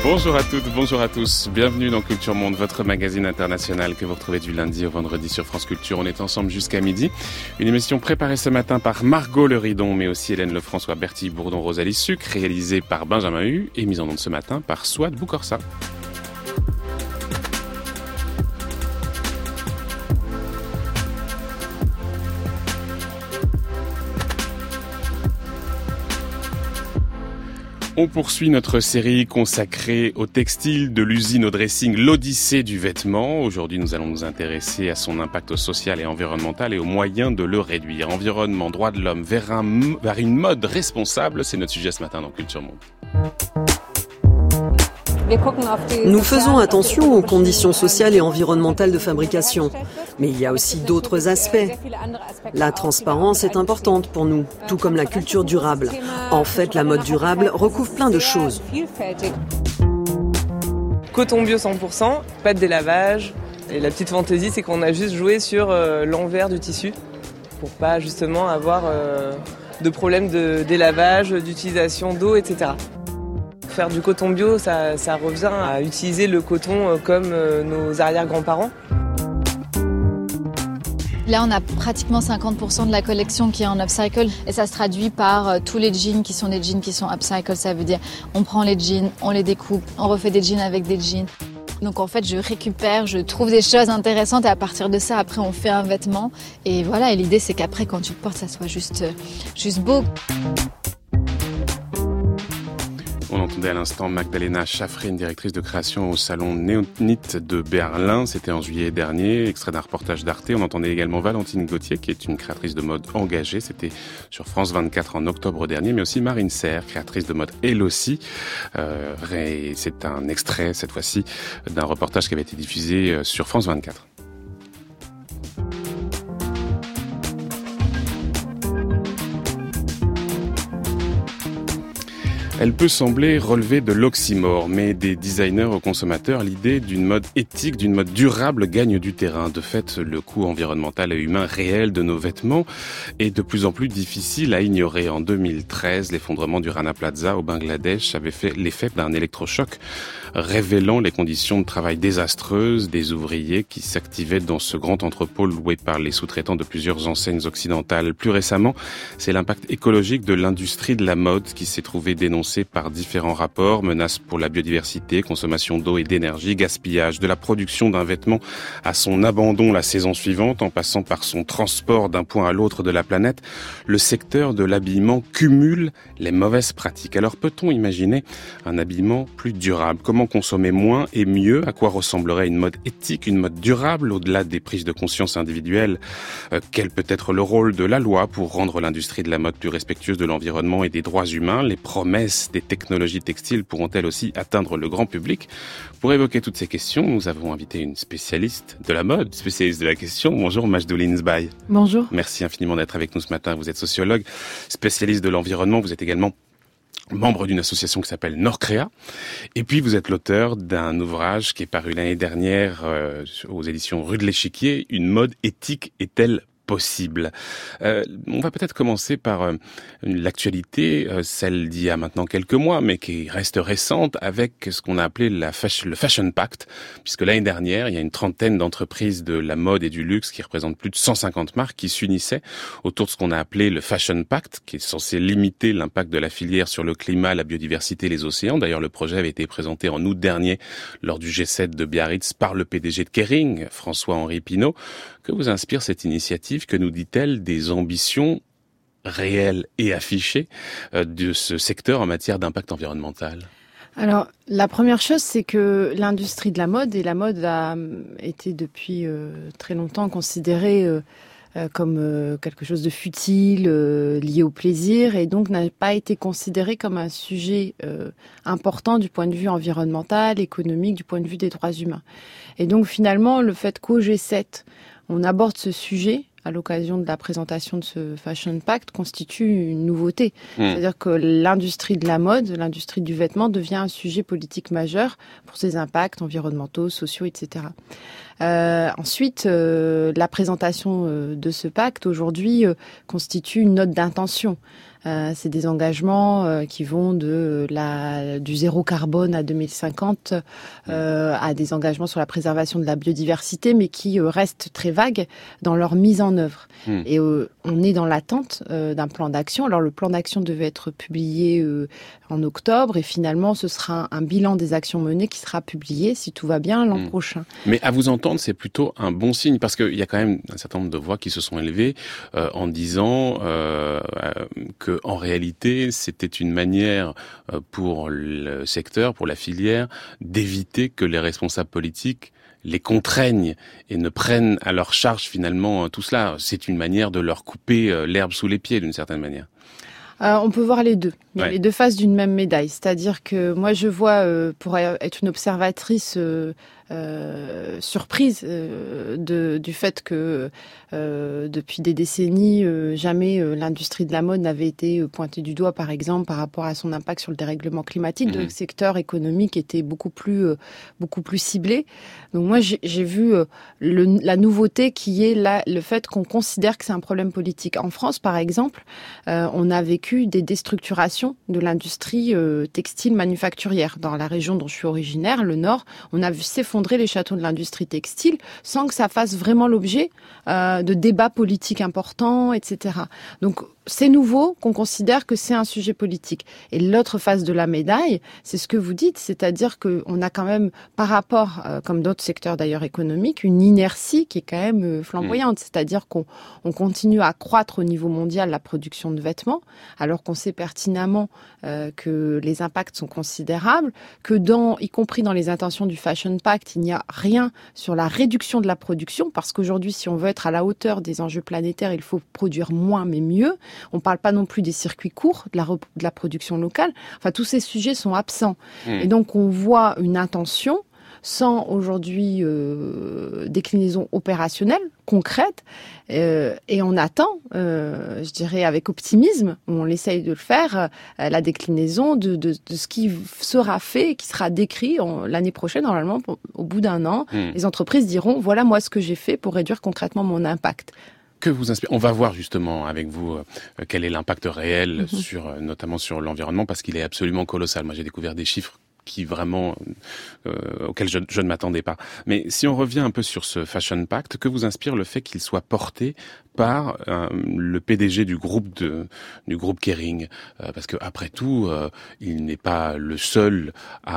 Bonjour à toutes, bonjour à tous. Bienvenue dans Culture Monde, votre magazine international que vous retrouvez du lundi au vendredi sur France Culture. On est ensemble jusqu'à midi. Une émission préparée ce matin par Margot Le Ridon, mais aussi Hélène Lefrançois, Bertille Bourdon, Rosalie Sucre, réalisée par Benjamin Hu et mise en onde ce matin par Souad Boukorsa. On poursuit notre série consacrée au textile de l'usine au dressing, l'Odyssée du vêtement. Aujourd'hui, nous allons nous intéresser à son impact social et environnemental et aux moyens de le réduire. Environnement, droits de l'homme, vers une mode responsable, c'est notre sujet ce matin dans Culture Monde. Nous faisons attention aux conditions sociales et environnementales de fabrication, mais il y a aussi d'autres aspects. La transparence est importante pour nous, tout comme la culture durable. En fait, la mode durable recouvre plein de choses. Coton bio 100%, pas de délavage. Et la petite fantaisie, c'est qu'on a juste joué sur l'envers du tissu pour pas justement avoir de problème de délavage, d'utilisation d'eau, etc. Faire du coton bio, ça revient à utiliser le coton comme nos arrière-grands-parents. Là, on a pratiquement 50% de la collection qui est en upcycle et ça se traduit par tous les jeans qui sont des jeans qui sont upcycle. Ça veut dire on prend les jeans, on les découpe, on refait des jeans avec des jeans. Donc en fait, je récupère, je trouve des choses intéressantes et à partir de ça, après, on fait un vêtement. Et voilà, et l'idée, c'est qu'après, quand tu le portes, ça soit juste beau. On entendait à l'instant Magdalena Schaffrin, directrice de création au salon Néonite de Berlin. C'était en juillet dernier, extrait d'un reportage d'Arte. On entendait également Valentine Gauthier, qui est une créatrice de mode engagée. C'était sur France 24 en octobre dernier, mais aussi Marine Serre, créatrice de mode elle aussi. C'est un extrait, cette fois-ci, d'un reportage qui avait été diffusé sur France 24. Elle peut sembler relever de l'oxymore, mais des designers aux consommateurs, l'idée d'une mode éthique, d'une mode durable gagne du terrain. De fait, le coût environnemental et humain réel de nos vêtements est de plus en plus difficile à ignorer. En 2013, l'effondrement du Rana Plaza au Bangladesh avait fait l'effet d'un électrochoc, révélant les conditions de travail désastreuses des ouvriers qui s'activaient dans ce grand entrepôt loué par les sous-traitants de plusieurs enseignes occidentales. Plus récemment, c'est l'impact écologique de l'industrie de la mode qui s'est trouvé dénoncé par différents rapports, menaces pour la biodiversité, consommation d'eau et d'énergie, gaspillage de la production d'un vêtement à son abandon la saison suivante, en passant par son transport d'un point à l'autre de la planète. Le secteur de l'habillement cumule les mauvaises pratiques. Alors peut-on imaginer un habillement plus durable ? Comment consommer moins et mieux ? À quoi ressemblerait une mode éthique, une mode durable, au-delà des prises de conscience individuelles ? Quel peut être le rôle de la loi pour rendre l'industrie de la mode plus respectueuse de l'environnement et des droits humains ? Les promesses des technologies textiles pourront-elles aussi atteindre le grand public ? Pour évoquer toutes ces questions, nous avons invité une spécialiste de la mode, spécialiste de la question. Bonjour Majdoulin Zbaï. Bonjour. Merci infiniment d'être avec nous ce matin. Vous êtes sociologue, spécialiste de l'environnement. Vous êtes également membre d'une association qui s'appelle Nordcrea. Et puis, vous êtes l'auteur d'un ouvrage qui est paru l'année dernière aux éditions Rue de l'Échiquier. Une mode éthique est-elle possible? On va peut-être commencer par l'actualité, celle d'il y a maintenant quelques mois, mais qui reste récente, avec ce qu'on a appelé le Fashion Pact, puisque l'année dernière, il y a une trentaine d'entreprises de la mode et du luxe qui représentent plus de 150 marques qui s'unissaient autour de ce qu'on a appelé le Fashion Pact, qui est censé limiter l'impact de la filière sur le climat, la biodiversité et les océans. D'ailleurs, le projet avait été présenté en août dernier lors du G7 de Biarritz par le PDG de Kering, François-Henri Pinault. Que vous inspire cette initiative? Que nous dit-elle des ambitions réelles et affichées de ce secteur en matière d'impact environnemental? Alors, la première chose, c'est que l'industrie de la mode, et la mode a été depuis très longtemps considérée comme quelque chose de futile, lié au plaisir, et donc n'a pas été considérée comme un sujet important du point de vue environnemental, économique, du point de vue des droits humains. Et donc finalement, le fait qu'au G7, on aborde ce sujet à l'occasion de la présentation de ce Fashion Pact constitue une nouveauté. C'est-à-dire que l'industrie de la mode, l'industrie du vêtement devient un sujet politique majeur pour ses impacts environnementaux, sociaux, etc. Ensuite, la présentation de ce pacte aujourd'hui constitue une note d'intention. C'est des engagements qui vont du zéro carbone à 2050 à des engagements sur la préservation de la biodiversité, mais qui restent très vagues dans leur mise en œuvre. Et on est dans l'attente d'un plan d'action. Alors le plan d'action devait être publié en octobre et finalement ce sera un bilan des actions menées qui sera publié, si tout va bien, l'an prochain. Mais à vous entendre, c'est plutôt un bon signe parce qu'il y a quand même un certain nombre de voix qui se sont élevées en disant que en réalité, c'était une manière pour le secteur, pour la filière, d'éviter que les responsables politiques les contraignent et ne prennent à leur charge finalement tout cela. C'est une manière de leur couper l'herbe sous les pieds d'une certaine manière. On peut voir les deux. Il y a les deux faces d'une même médaille. C'est-à-dire que moi, je vois, pour être une observatrice surprise du fait que depuis des décennies, jamais l'industrie de la mode n'avait été pointée du doigt, par exemple, par rapport à son impact sur le dérèglement climatique. Le secteur économique était beaucoup plus ciblé. Donc moi, j'ai vu la nouveauté qui est le fait qu'on considère que c'est un problème politique. En France, par exemple, on a vécu des déstructurations de l'industrie textile manufacturière. Dans la région dont je suis originaire, le Nord, on a vu s'effondrer les châteaux de l'industrie textile sans que ça fasse vraiment l'objet de débats politiques importants, etc. Donc, c'est nouveau qu'on considère que c'est un sujet politique. Et l'autre face de la médaille, c'est ce que vous dites, c'est-à-dire qu'on a quand même, par rapport, comme d'autres secteurs d'ailleurs économiques, une inertie qui est quand même flamboyante. C'est-à-dire qu'on continue à croître au niveau mondial la production de vêtements, alors qu'on sait pertinemment que les impacts sont considérables, que y compris dans les intentions du Fashion Pact, il n'y a rien sur la réduction de la production, parce qu'aujourd'hui, si on veut être à la hauteur des enjeux planétaires, il faut produire moins mais mieux. On ne parle pas non plus des circuits courts, de la production locale. Enfin, tous ces sujets sont absents. Et donc, on voit une intention sans aujourd'hui déclinaison opérationnelle, concrète, et on attend, je dirais avec optimisme, on essaye de le faire, la déclinaison de ce qui sera fait, qui sera décrit l'année prochaine, normalement, au bout d'un an. Les entreprises diront, voilà moi ce que j'ai fait pour réduire concrètement mon impact. Que vous inspire? On va voir justement avec vous quel est l'impact réel notamment sur l'environnement, parce qu'il est absolument colossal. Moi, j'ai découvert des chiffres qui vraiment auxquels je ne m'attendais pas. Mais si on revient un peu sur ce Fashion Pact, que vous inspire le fait qu'il soit porté par le PDG du groupe Kering, parce que après tout, il n'est pas le seul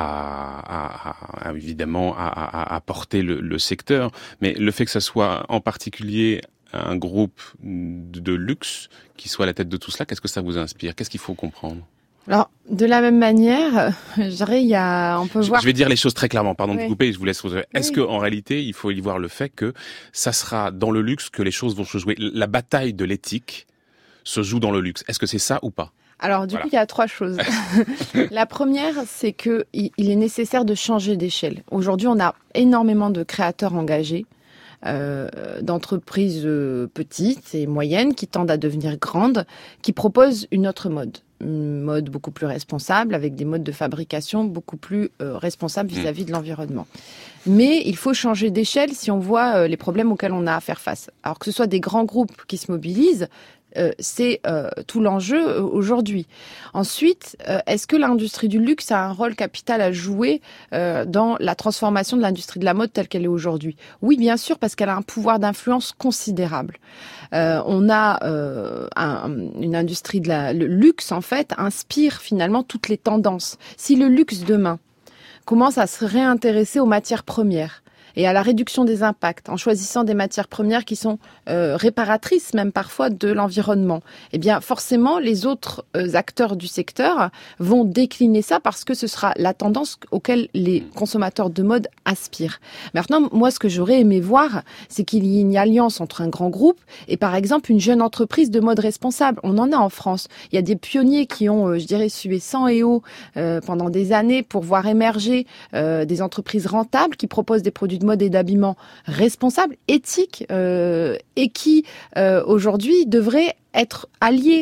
évidemment à porter le secteur, mais le fait que ça soit en particulier un groupe de luxe qui soit à la tête de tout cela, qu'est-ce que ça vous inspire? Qu'est-ce qu'il faut comprendre? Alors, de la même manière, je dirais, on peut voir... Je vais dire les choses très clairement, pardon de vous couper, je vous laisse... Est-ce qu'en réalité, il faut y voir le fait que ça sera dans le luxe que les choses vont se jouer? La bataille de l'éthique se joue dans le luxe. Est-ce que c'est ça ou pas? Alors, du coup, il y a trois choses. La première, c'est que il est nécessaire de changer d'échelle. Aujourd'hui, on a énormément de créateurs engagés, d'entreprises petites et moyennes qui tendent à devenir grandes, qui proposent une autre mode. Une mode beaucoup plus responsable, avec des modes de fabrication beaucoup plus responsables vis-à-vis de l'environnement. Mais il faut changer d'échelle si on voit les problèmes auxquels on a à faire face. Alors que ce soit des grands groupes qui se mobilisent, c'est tout l'enjeu aujourd'hui. Ensuite, est-ce que l'industrie du luxe a un rôle capital à jouer dans la transformation de l'industrie de la mode telle qu'elle est aujourd'hui? Oui, bien sûr, parce qu'elle a un pouvoir d'influence considérable. On a une industrie le luxe, en fait, inspire finalement toutes les tendances. Si le luxe demain commence à se réintéresser aux matières premières, et à la réduction des impacts, en choisissant des matières premières qui sont réparatrices même parfois de l'environnement, eh bien forcément les autres acteurs du secteur vont décliner ça parce que ce sera la tendance auquel les consommateurs de mode aspirent. Maintenant, moi ce que j'aurais aimé voir, c'est qu'il y ait une alliance entre un grand groupe et par exemple une jeune entreprise de mode responsable. On en a en France. Il y a des pionniers qui ont, je dirais, sué sang et eau pendant des années pour voir émerger des entreprises rentables qui proposent des produits de mode et d'habillement responsables, éthiques et qui aujourd'hui devraient être alliés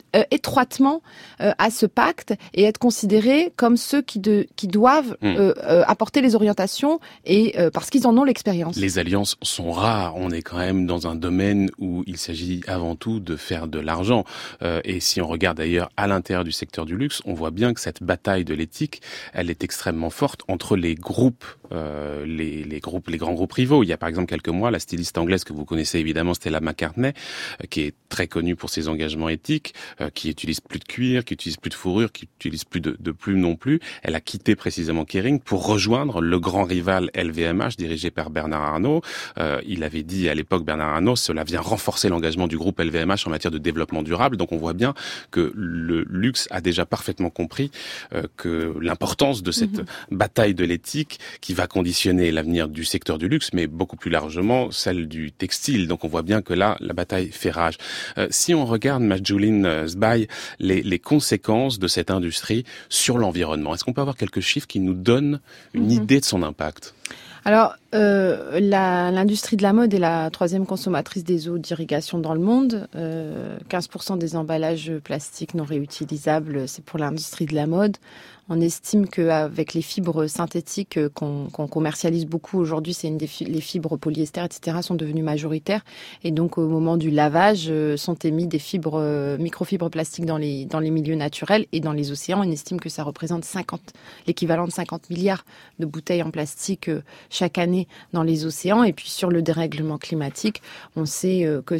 étroitement à ce pacte et être considérés comme ceux qui doivent apporter les orientations et parce qu'ils en ont l'expérience. Les alliances sont rares. On est quand même dans un domaine où il s'agit avant tout de faire de l'argent. Et si on regarde d'ailleurs à l'intérieur du secteur du luxe, on voit bien que cette bataille de l'éthique, elle est extrêmement forte entre les groupes, les grands groupes rivaux. Il y a par exemple quelques mois, la styliste anglaise que vous connaissez évidemment, Stella McCartney, qui est très connue pour ses engagements éthiques, qui utilise plus de cuir, qui utilise plus de fourrure, qui utilise plus de plumes non plus. Elle a quitté précisément Kering pour rejoindre le grand rival LVMH dirigé par Bernard Arnault. Il avait dit à l'époque, Bernard Arnault, cela vient renforcer l'engagement du groupe LVMH en matière de développement durable. Donc on voit bien que le luxe a déjà parfaitement compris que l'importance de cette bataille de l'éthique qui va conditionner l'avenir du secteur du luxe, mais beaucoup plus largement celle du textile. Donc on voit bien que là, la bataille fait rage. Si on regarde, Majdoulin Sbaï, les conséquences de cette industrie sur l'environnement, est-ce qu'on peut avoir quelques chiffres qui nous donnent une idée de son impact ? Alors, l'industrie de la mode est la 3e consommatrice des eaux d'irrigation dans le monde. 15% des emballages plastiques non réutilisables, c'est pour l'industrie de la mode. On estime qu'avec les fibres synthétiques qu'on commercialise beaucoup aujourd'hui, les fibres polyester, etc., sont devenues majoritaires. Et donc, au moment du lavage, sont émis des microfibres plastiques dans les milieux naturels et dans les océans. On estime que ça représente l'équivalent de 50 milliards de bouteilles en plastique chaque année dans les océans. Et puis, sur le dérèglement climatique, on sait que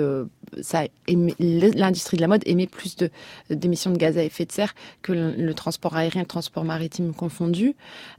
l'industrie de la mode émet plus d'émissions de gaz à effet de serre que le transport aérien, le transport maritime confondu.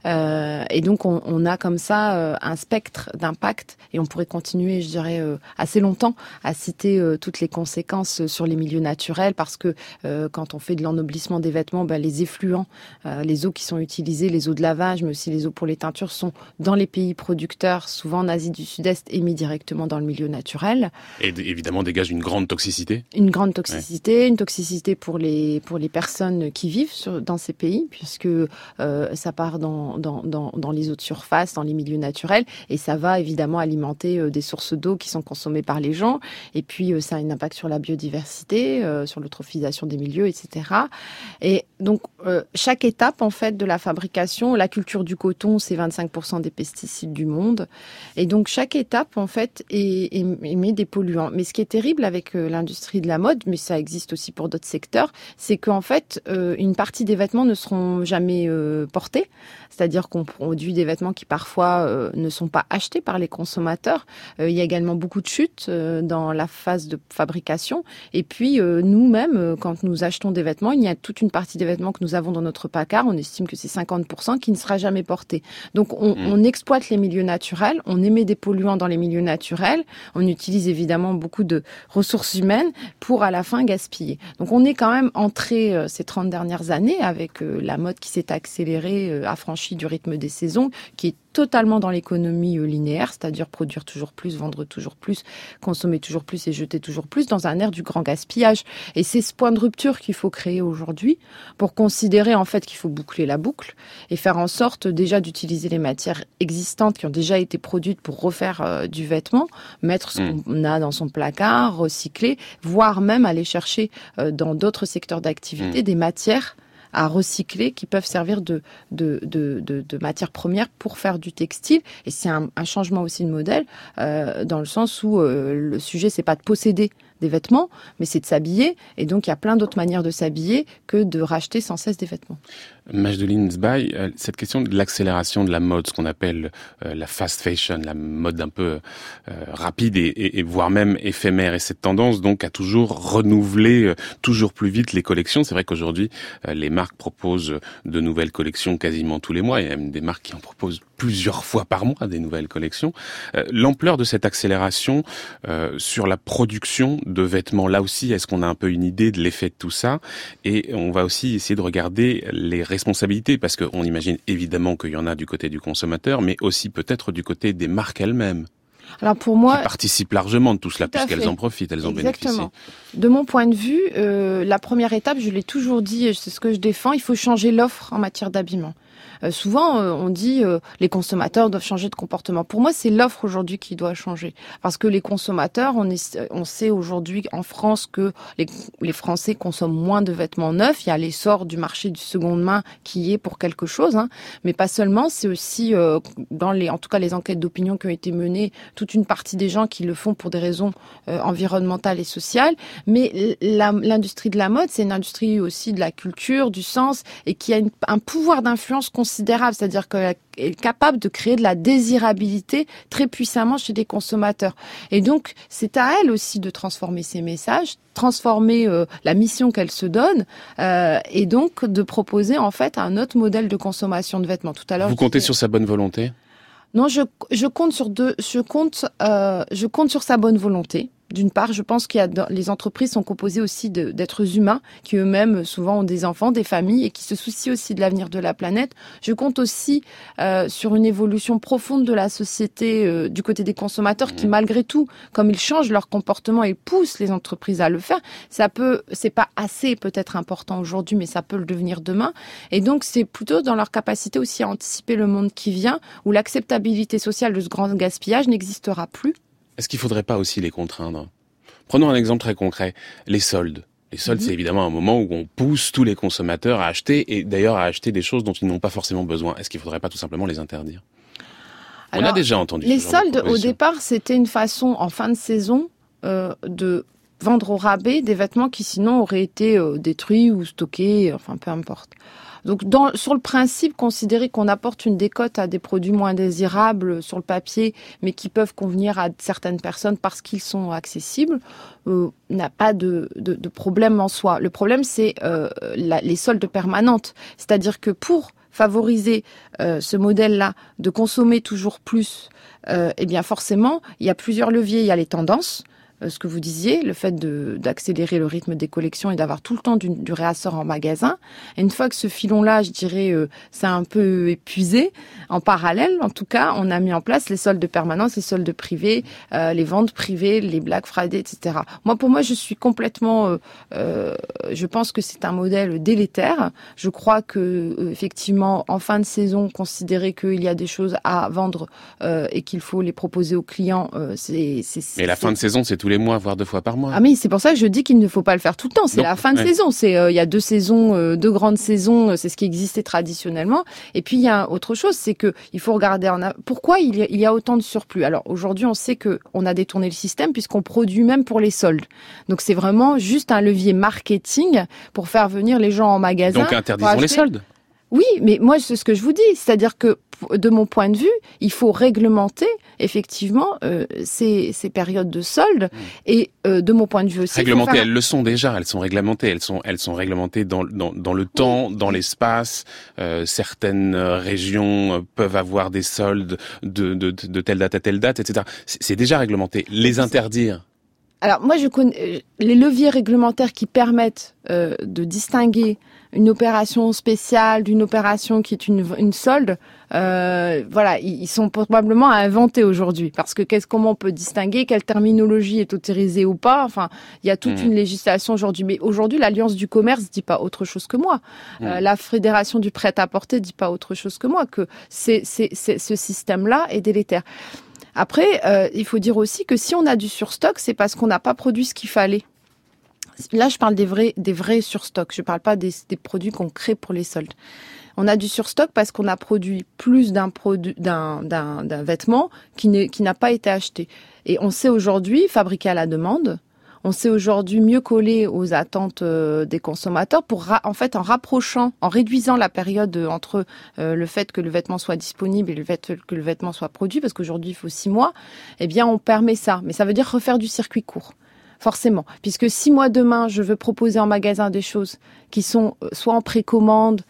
Et donc, on a comme ça un spectre d'impact et on pourrait continuer, je dirais, assez longtemps à citer toutes les conséquences sur les milieux naturels parce que quand on fait de l'ennoblissement des vêtements, les effluents, les eaux qui sont utilisées, les eaux de lavage, mais aussi les eaux pour les teintures sont dans les pays producteurs, souvent en Asie du Sud-Est, émis directement dans le milieu naturel. Et évidemment, dégage une grande toxicité. Une grande toxicité, une toxicité pour les personnes qui vivent dans ces pays, puisque ça part dans les eaux de surface, dans les milieux naturels, et ça va évidemment alimenter des sources d'eau qui sont consommées par les gens, et puis ça a un impact sur la biodiversité, sur l'eutrophisation des milieux, etc. Et donc, chaque étape, en fait, de la fabrication, la culture du coton, c'est 25% des pesticides du monde, et donc chaque étape, en fait, émet des polluants. Mais ce qui est terrible avec l'industrie de la mode, mais ça existe aussi pour d'autres secteurs, c'est qu'en fait, une partie des vêtements ne seront jamais portés. C'est-à-dire qu'on produit des vêtements qui parfois ne sont pas achetés par les consommateurs. Il y a également beaucoup de chutes dans la phase de fabrication. Et puis, nous-mêmes, quand nous achetons des vêtements, il y a toute une partie des vêtements que nous avons dans notre placard. On estime que c'est 50% qui ne sera jamais porté. Donc, on exploite les milieux naturels, on émet des polluants dans les milieux naturels, on utilise évidemment beaucoup de ressources humaines pour à la fin gaspiller. Donc on est quand même entré ces 30 dernières années avec la mode qui s'est accélérée, affranchie du rythme des saisons, qui est totalement dans l'économie linéaire, c'est-à-dire produire toujours plus, vendre toujours plus, consommer toujours plus et jeter toujours plus dans un ère du grand gaspillage. Et c'est ce point de rupture qu'il faut créer aujourd'hui pour considérer en fait qu'il faut boucler la boucle et faire en sorte déjà d'utiliser les matières existantes qui ont déjà été produites pour refaire du vêtement, mettre ce qu'on a dans son placard, recycler, voire même aller chercher dans d'autres secteurs d'activité des matières à recycler qui peuvent servir de matières premières pour faire du textile. Et c'est un changement aussi de modèle dans le sens où le sujet, c'est pas de posséder des vêtements, mais c'est de s'habiller. Et donc, il y a plein d'autres manières de s'habiller que de racheter sans cesse des vêtements. Majdoulin Sbaï, cette question de l'accélération de la mode, ce qu'on appelle la fast fashion, la mode un peu rapide et voire même éphémère, et cette tendance donc à toujours renouveler toujours plus vite les collections. C'est vrai qu'aujourd'hui, les marques proposent de nouvelles collections quasiment tous les mois. Il y a même des marques qui en proposent plusieurs fois par mois des nouvelles collections. L'ampleur de cette accélération sur la production de vêtements, là aussi, est-ce qu'on a un peu une idée de l'effet de tout ça? Et on va aussi essayer de regarder les responsabilités, parce qu'on imagine évidemment qu'il y en a du côté du consommateur, mais aussi peut-être du côté des marques elles-mêmes. Alors pour moi, qui participent largement de tout cela, puisqu'elles en profitent, elles en bénéficient. De mon point de vue, la première étape, je l'ai toujours dit, et c'est ce que je défends, il faut changer l'offre en matière d'habillement. Souvent, on dit les consommateurs doivent changer de comportement. Pour moi, c'est l'offre aujourd'hui qui doit changer. Parce que les consommateurs, on sait aujourd'hui en France que les Français consomment moins de vêtements neufs. Il y a l'essor du marché du seconde main qui est pour quelque chose, hein. Mais pas seulement, c'est aussi en tout cas les enquêtes d'opinion qui ont été menées, toute une partie des gens qui le font pour des raisons environnementales et sociales. Mais l'industrie de la mode, c'est une industrie aussi de la culture, du sens, et qui a un pouvoir d'influence considérable, c'est-à-dire qu'elle est capable de créer de la désirabilité très puissamment chez les consommateurs. Et donc, c'est à elle aussi de transformer ses messages, transformer la mission qu'elle se donne, et donc de proposer en fait un autre modèle de consommation de vêtements. Tout à l'heure, vous comptez sur sa bonne volonté ? Non, je compte sur sa bonne volonté. D'une part, je pense les entreprises sont composées aussi d'êtres humains qui eux-mêmes souvent ont des enfants, des familles et qui se soucient aussi de l'avenir de la planète. Je compte aussi sur une évolution profonde de la société du côté des consommateurs qui, malgré tout, comme ils changent leur comportement et poussent les entreprises à le faire, c'est pas assez peut-être important aujourd'hui, mais ça peut le devenir demain. Et donc, c'est plutôt dans leur capacité aussi à anticiper le monde qui vient, où l'acceptabilité sociale de ce grand gaspillage n'existera plus. Est-ce qu'il ne faudrait pas aussi les contraindre ? Prenons un exemple très concret, les soldes. Les soldes, c'est évidemment un moment où on pousse tous les consommateurs à acheter, et d'ailleurs à acheter des choses dont ils n'ont pas forcément besoin. Est-ce qu'il ne faudrait pas tout simplement les interdire ? On a déjà entendu les ce genre de soldes, au départ, c'était une façon, en fin de saison, de vendre au rabais des vêtements qui sinon auraient été détruits ou stockés, enfin peu importe. Donc, sur le principe, considérer qu'on apporte une décote à des produits moins désirables sur le papier, mais qui peuvent convenir à certaines personnes parce qu'ils sont accessibles, n'a pas de problème en soi. Le problème, c'est les soldes permanentes. C'est-à-dire que pour favoriser ce modèle-là de consommer toujours plus, eh bien forcément, il y a plusieurs leviers. Il y a les tendances. Ce que vous disiez, le fait d'accélérer le rythme des collections et d'avoir tout le temps du réassort en magasin. Et une fois que ce filon-là, je dirais, c'est un peu épuisé, en parallèle, en tout cas, on a mis en place les soldes de permanence, les soldes privés, les ventes privées, les Black Friday, etc. Pour moi, je suis complètement... je pense que c'est un modèle délétère. Je crois que effectivement, en fin de saison, considérer qu'il y a des choses à vendre et qu'il faut les proposer aux clients, Mais la fin de saison, c'est tous les mois, voire 2 fois par mois. Ah mais c'est pour ça que je dis qu'il ne faut pas le faire tout le temps. C'est la fin de saison. Il y a 2 saisons, 2 grandes saisons. C'est ce qui existait traditionnellement. Et puis il y a autre chose, c'est que il faut regarder pourquoi il y a autant de surplus. Alors aujourd'hui, on sait que on a détourné le système puisqu'on produit même pour les soldes. Donc c'est vraiment juste un levier marketing pour faire venir les gens en magasin. Donc interdisons les soldes. Oui, mais moi, c'est ce que je vous dis. C'est-à-dire que, de mon point de vue, il faut réglementer, effectivement, ces périodes de soldes. Et de mon point de vue aussi... Réglementées, elles le sont déjà. Elles sont réglementées. Elles sont réglementées dans le temps, dans l'espace. Certaines régions peuvent avoir des soldes de telle date à telle date, etc. C'est déjà réglementé. Les interdire... Alors moi, je connais les leviers réglementaires qui permettent de distinguer une opération spéciale d'une opération qui est une solde. Ils sont probablement à inventer aujourd'hui parce que comment on peut distinguer quelle terminologie est autorisée ou pas. Enfin, il y a toute une législation aujourd'hui. Mais aujourd'hui, l'Alliance du commerce dit pas autre chose que moi. La Fédération du prêt-à-porter dit pas autre chose que moi. Que ce système-là est délétère. Après, il faut dire aussi que si on a du surstock, c'est parce qu'on n'a pas produit ce qu'il fallait. Là, je parle des vrais surstocks. Je ne parle pas des produits qu'on crée pour les soldes. On a du surstock parce qu'on a produit plus d'un vêtement qui n'a pas été acheté. Et on sait aujourd'hui fabriquer à la demande. On sait aujourd'hui mieux coller aux attentes des consommateurs en rapprochant, en réduisant la période entre le fait que le vêtement soit disponible et le fait que le vêtement soit produit, parce qu'aujourd'hui il faut 6 mois, eh bien on permet ça. Mais ça veut dire refaire du circuit court. Forcément, puisque si moi demain je veux proposer en magasin des choses qui sont soit en précommande,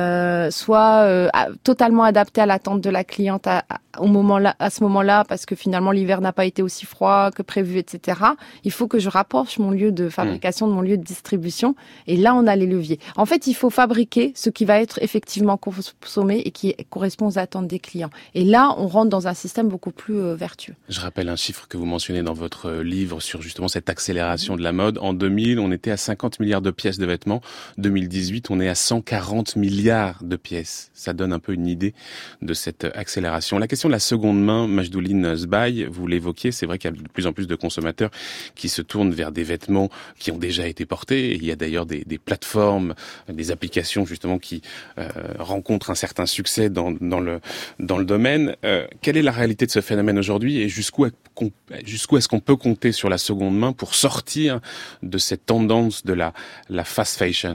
soit totalement adaptées à l'attente de la cliente à ce moment-là, parce que finalement l'hiver n'a pas été aussi froid que prévu, etc. Il faut que je rapproche mon lieu de fabrication de mon lieu de distribution, et là on a les leviers. En fait, il faut fabriquer ce qui va être effectivement consommé et qui correspond aux attentes des clients. Et là, on rentre dans un système beaucoup plus vertueux. Je rappelle un chiffre que vous mentionnez dans votre livre sur justement cette accélération de la mode. En 2000, on était à 50 milliards de pièces de vêtements. 2018, on est à 140 milliards milliards de pièces. Ça donne un peu une idée de cette accélération. La question de la seconde main, Majdouline Zbaï, vous l'évoquiez, c'est vrai qu'il y a de plus en plus de consommateurs qui se tournent vers des vêtements qui ont déjà été portés. Il y a d'ailleurs des plateformes, des applications justement qui rencontrent un certain succès dans le domaine. Quelle est la réalité de ce phénomène aujourd'hui et jusqu'où est-ce qu'on peut compter sur la seconde main pour sortir de cette tendance de la fast fashion?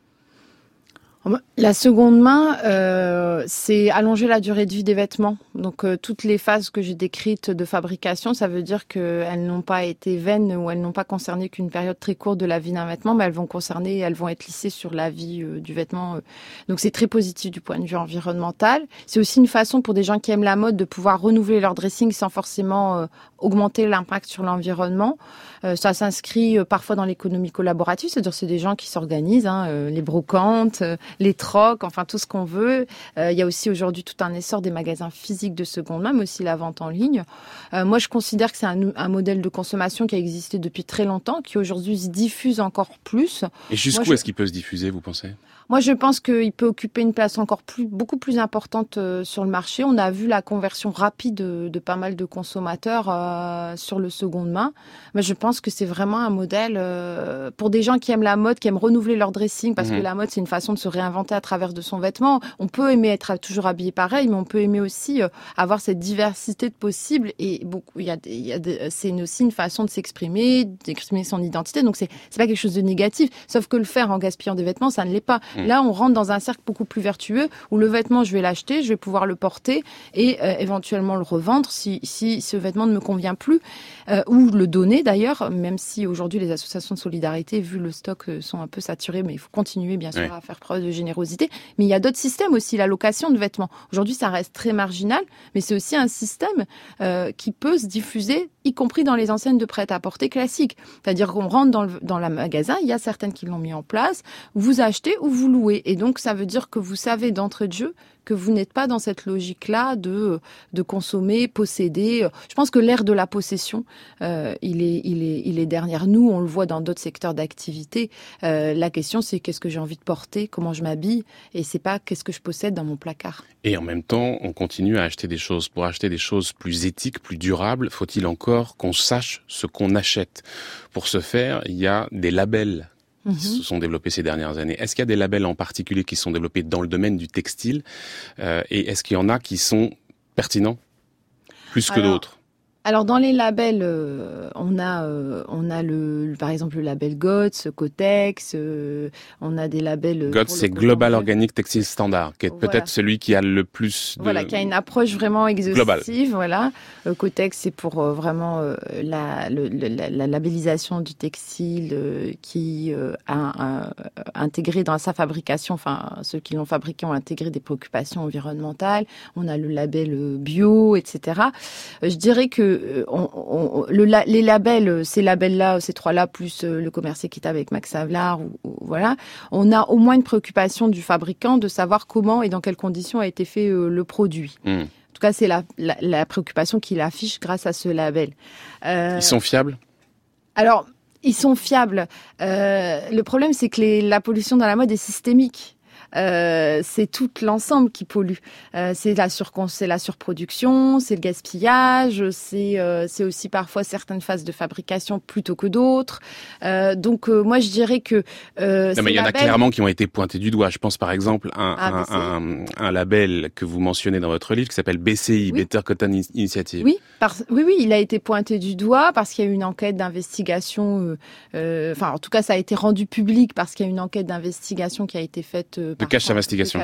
La seconde main, c'est allonger la durée de vie des vêtements. Donc toutes les phases que j'ai décrites de fabrication, ça veut dire qu'elles n'ont pas été vaines ou elles n'ont pas concerné qu'une période très courte de la vie d'un vêtement, mais elles vont être lissées sur la vie du vêtement. Donc c'est très positif du point de vue environnemental. C'est aussi une façon pour des gens qui aiment la mode de pouvoir renouveler leur dressing sans forcément augmenter l'impact sur l'environnement. Ça s'inscrit parfois dans l'économie collaborative, c'est-à-dire c'est des gens qui s'organisent, les brocantes, les trocs, enfin tout ce qu'on veut. Il y a aussi aujourd'hui tout un essor des magasins physiques de seconde main, mais aussi la vente en ligne. Moi, je considère que c'est un modèle de consommation qui a existé depuis très longtemps, qui aujourd'hui se diffuse encore plus. Et jusqu'où est-ce qu'il peut se diffuser, vous pensez ? Moi, je pense qu'il peut occuper une place beaucoup plus importante sur le marché. On a vu la conversion rapide de pas mal de consommateurs sur le seconde main. Mais je pense que c'est vraiment un modèle pour des gens qui aiment la mode, qui aiment renouveler leur dressing, parce que la mode, c'est une façon de se réinventer à travers de son vêtement. On peut aimer être toujours habillé pareil, mais on peut aimer aussi avoir cette diversité de possibles. Et c'est aussi une façon de s'exprimer, d'exprimer son identité. Donc, c'est pas quelque chose de négatif. Sauf que le faire en gaspillant des vêtements, ça ne l'est pas. Là, on rentre dans un cercle beaucoup plus vertueux où le vêtement, je vais l'acheter, je vais pouvoir le porter et éventuellement le revendre si ce vêtement ne me convient plus ou le donner d'ailleurs, même si aujourd'hui les associations de solidarité, vu le stock, sont un peu saturées, mais il faut continuer bien sûr à faire preuve de générosité. Mais il y a d'autres systèmes aussi, la location de vêtements. Aujourd'hui, ça reste très marginal, mais c'est aussi un système qui peut se diffuser, y compris dans les enseignes de prêt-à-porter classiques. C'est-à-dire qu'on rentre dans le magasin, il y a certaines qui l'ont mis en place, vous achetez ou vous louez. Et donc, ça veut dire que vous savez d'entrée de jeu que vous n'êtes pas dans cette logique-là de consommer, posséder. Je pense que l'ère de la possession, il est derrière nous. On le voit dans d'autres secteurs d'activité. La question, c'est qu'est-ce que j'ai envie de porter, comment je m'habille, et c'est pas qu'est-ce que je possède dans mon placard. Et en même temps, on continue à acheter des choses. Pour acheter des choses plus éthiques, plus durables, faut-il encore qu'on sache ce qu'on achète. Pour ce faire, il y a des labels qui se sont développés ces dernières années. Est-ce qu'il y a des labels en particulier qui se sont développés dans le domaine du textile et est-ce qu'il y en a qui sont pertinents plus que d'autres ? Alors dans les labels, on a par exemple le label GOTS, Cotex, on a des labels. GOTS, c'est Global Organic Textile Standard, qui est peut-être celui qui a le plus de... Voilà, qui a une approche vraiment exhaustive. Global. Voilà. Cotex, c'est pour vraiment la labellisation du textile qui a intégré dans sa fabrication, enfin ceux qui l'ont fabriqué ont intégré des préoccupations environnementales. On a le label bio, etc. Je dirais que les labels, ces labels-là, ces trois-là, plus le commerce équitable avec Max Havelaar, voilà, on a au moins une préoccupation du fabricant de savoir comment et dans quelles conditions a été fait le produit. En tout cas, c'est la préoccupation qu'il affiche grâce à ce label. Ils sont fiables ? Alors, ils sont fiables. Le problème, c'est que la pollution dans la mode est systémique. C'est tout l'ensemble qui pollue. C'est la surproduction, c'est le gaspillage, c'est aussi parfois certaines phases de fabrication plutôt que d'autres. Donc moi je dirais que non, mais il y en a clairement qui ont été pointés du doigt. Je pense par exemple un label que vous mentionnez dans votre livre qui s'appelle BCI, Better Cotton Initiative. Oui, il a été pointé du doigt parce qu'il y a eu une enquête d'investigation. Enfin, en tout cas, ça a été rendu public parce qu'il y a une enquête d'investigation qui a été faite. De cache investigation.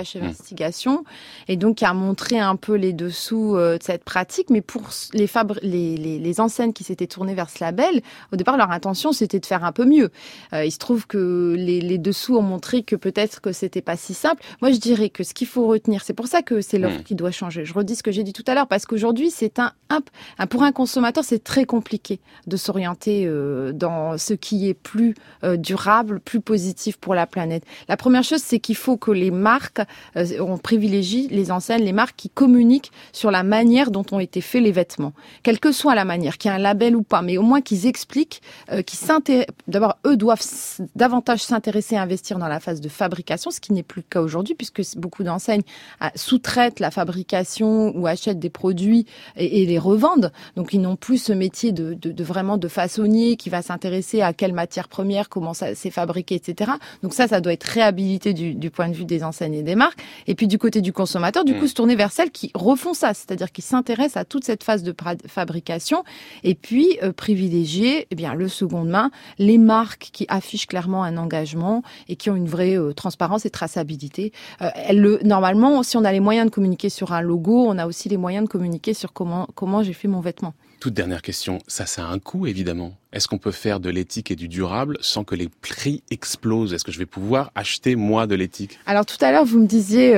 Et donc qui a montré un peu les dessous de cette pratique. Mais pour les enseignes qui s'étaient tournées vers ce label, au départ, leur intention, c'était de faire un peu mieux. Il se trouve que les dessous ont montré que peut-être que c'était pas si simple. Moi, je dirais que ce qu'il faut retenir, c'est pour ça que c'est l'offre qui doit changer. Je redis ce que j'ai dit tout à l'heure, parce qu'aujourd'hui, pour un consommateur, c'est très compliqué de s'orienter dans ce qui est plus durable, plus positif pour la planète. La première chose, c'est qu'il faut que les marques, on privilégie les enseignes, les marques qui communiquent sur la manière dont ont été faits les vêtements. Quelle que soit la manière, qu'il y ait un label ou pas, mais au moins qu'ils expliquent, d'abord, eux doivent davantage s'intéresser à investir dans la phase de fabrication, ce qui n'est plus le cas aujourd'hui, puisque beaucoup d'enseignes sous-traitent la fabrication ou achètent des produits et les revendent. Donc, ils n'ont plus ce métier de vraiment de façonnier qui va s'intéresser à quelle matière première, comment ça s'est fabriqué, etc. Donc ça doit être réhabilité du point de vue des enseignes et des marques. Et puis, du côté du consommateur, du coup, se tourner vers celles qui refont ça, c'est-à-dire qui s'intéressent à toute cette phase de fabrication et puis privilégier le seconde main, les marques qui affichent clairement un engagement et qui ont une vraie transparence et traçabilité. Normalement, si on a les moyens de communiquer sur un logo, on a aussi les moyens de communiquer sur comment j'ai fait mon vêtement. Toute dernière question, ça a un coût évidemment. Est-ce qu'on peut faire de l'éthique et du durable sans que les prix explosent ? Est-ce que je vais pouvoir acheter moi de l'éthique ? Alors tout à l'heure, vous me disiez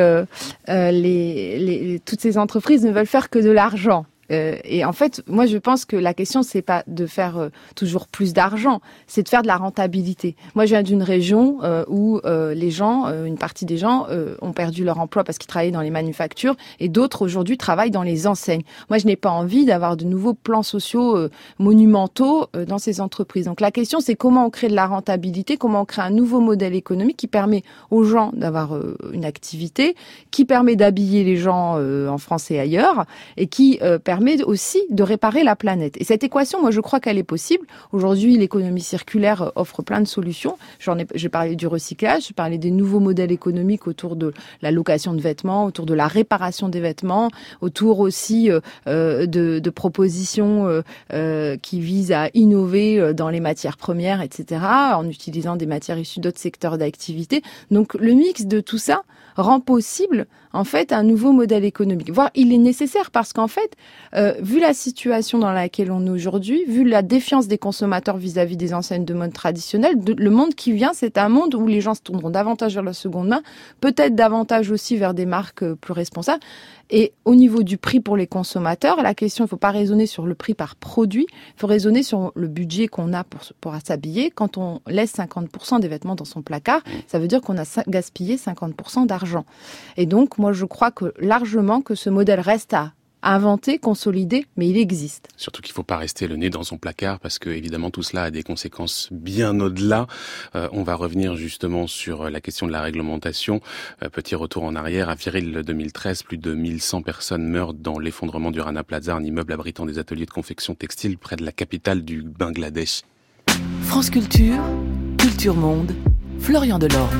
toutes ces entreprises ne veulent faire que de l'argent. Et en fait, moi, je pense que la question, c'est pas de faire toujours plus d'argent, c'est de faire de la rentabilité. Moi, je viens d'une région où les gens, une partie des gens, ont perdu leur emploi parce qu'ils travaillaient dans les manufactures, et d'autres aujourd'hui travaillent dans les enseignes. Moi, je n'ai pas envie d'avoir de nouveaux plans sociaux monumentaux dans ces entreprises. Donc, la question, c'est comment on crée de la rentabilité, comment on crée un nouveau modèle économique qui permet aux gens d'avoir une activité, qui permet d'habiller les gens en France et ailleurs, et qui permet aussi de réparer la planète. Et cette équation, moi, je crois qu'elle est possible. Aujourd'hui, l'économie circulaire offre plein de solutions. J'ai parlé du recyclage, j'ai parlé des nouveaux modèles économiques autour de la location de vêtements, autour de la réparation des vêtements, autour aussi de propositions qui visent à innover dans les matières premières, etc., en utilisant des matières issues d'autres secteurs d'activité. Donc, le mix de tout ça rend possible, en fait, un nouveau modèle économique. Voire, il est nécessaire parce qu'en fait, vu la situation dans laquelle on est aujourd'hui, vu la défiance des consommateurs vis-à-vis des enseignes de mode traditionnelles, le monde qui vient, c'est un monde où les gens se tourneront davantage vers la seconde main, peut-être davantage aussi vers des marques plus responsables. Et au niveau du prix pour les consommateurs, la question, il ne faut pas raisonner sur le prix par produit, il faut raisonner sur le budget qu'on a pour s'habiller. Quand on laisse 50% des vêtements dans son placard, ça veut dire qu'on a gaspillé 50% d'argent. Et donc, moi, je crois que largement que ce modèle reste à inventer, consolider, mais il existe. Surtout qu'il ne faut pas rester le nez dans son placard parce que évidemment tout cela a des conséquences bien au-delà. On va revenir justement sur la question de la réglementation. Petit retour en arrière, à Avril 2013, plus de 1100 personnes meurent dans l'effondrement du Rana Plaza, un immeuble abritant des ateliers de confection textile près de la capitale du Bangladesh. France Culture, Culture Monde, Florian Delorme.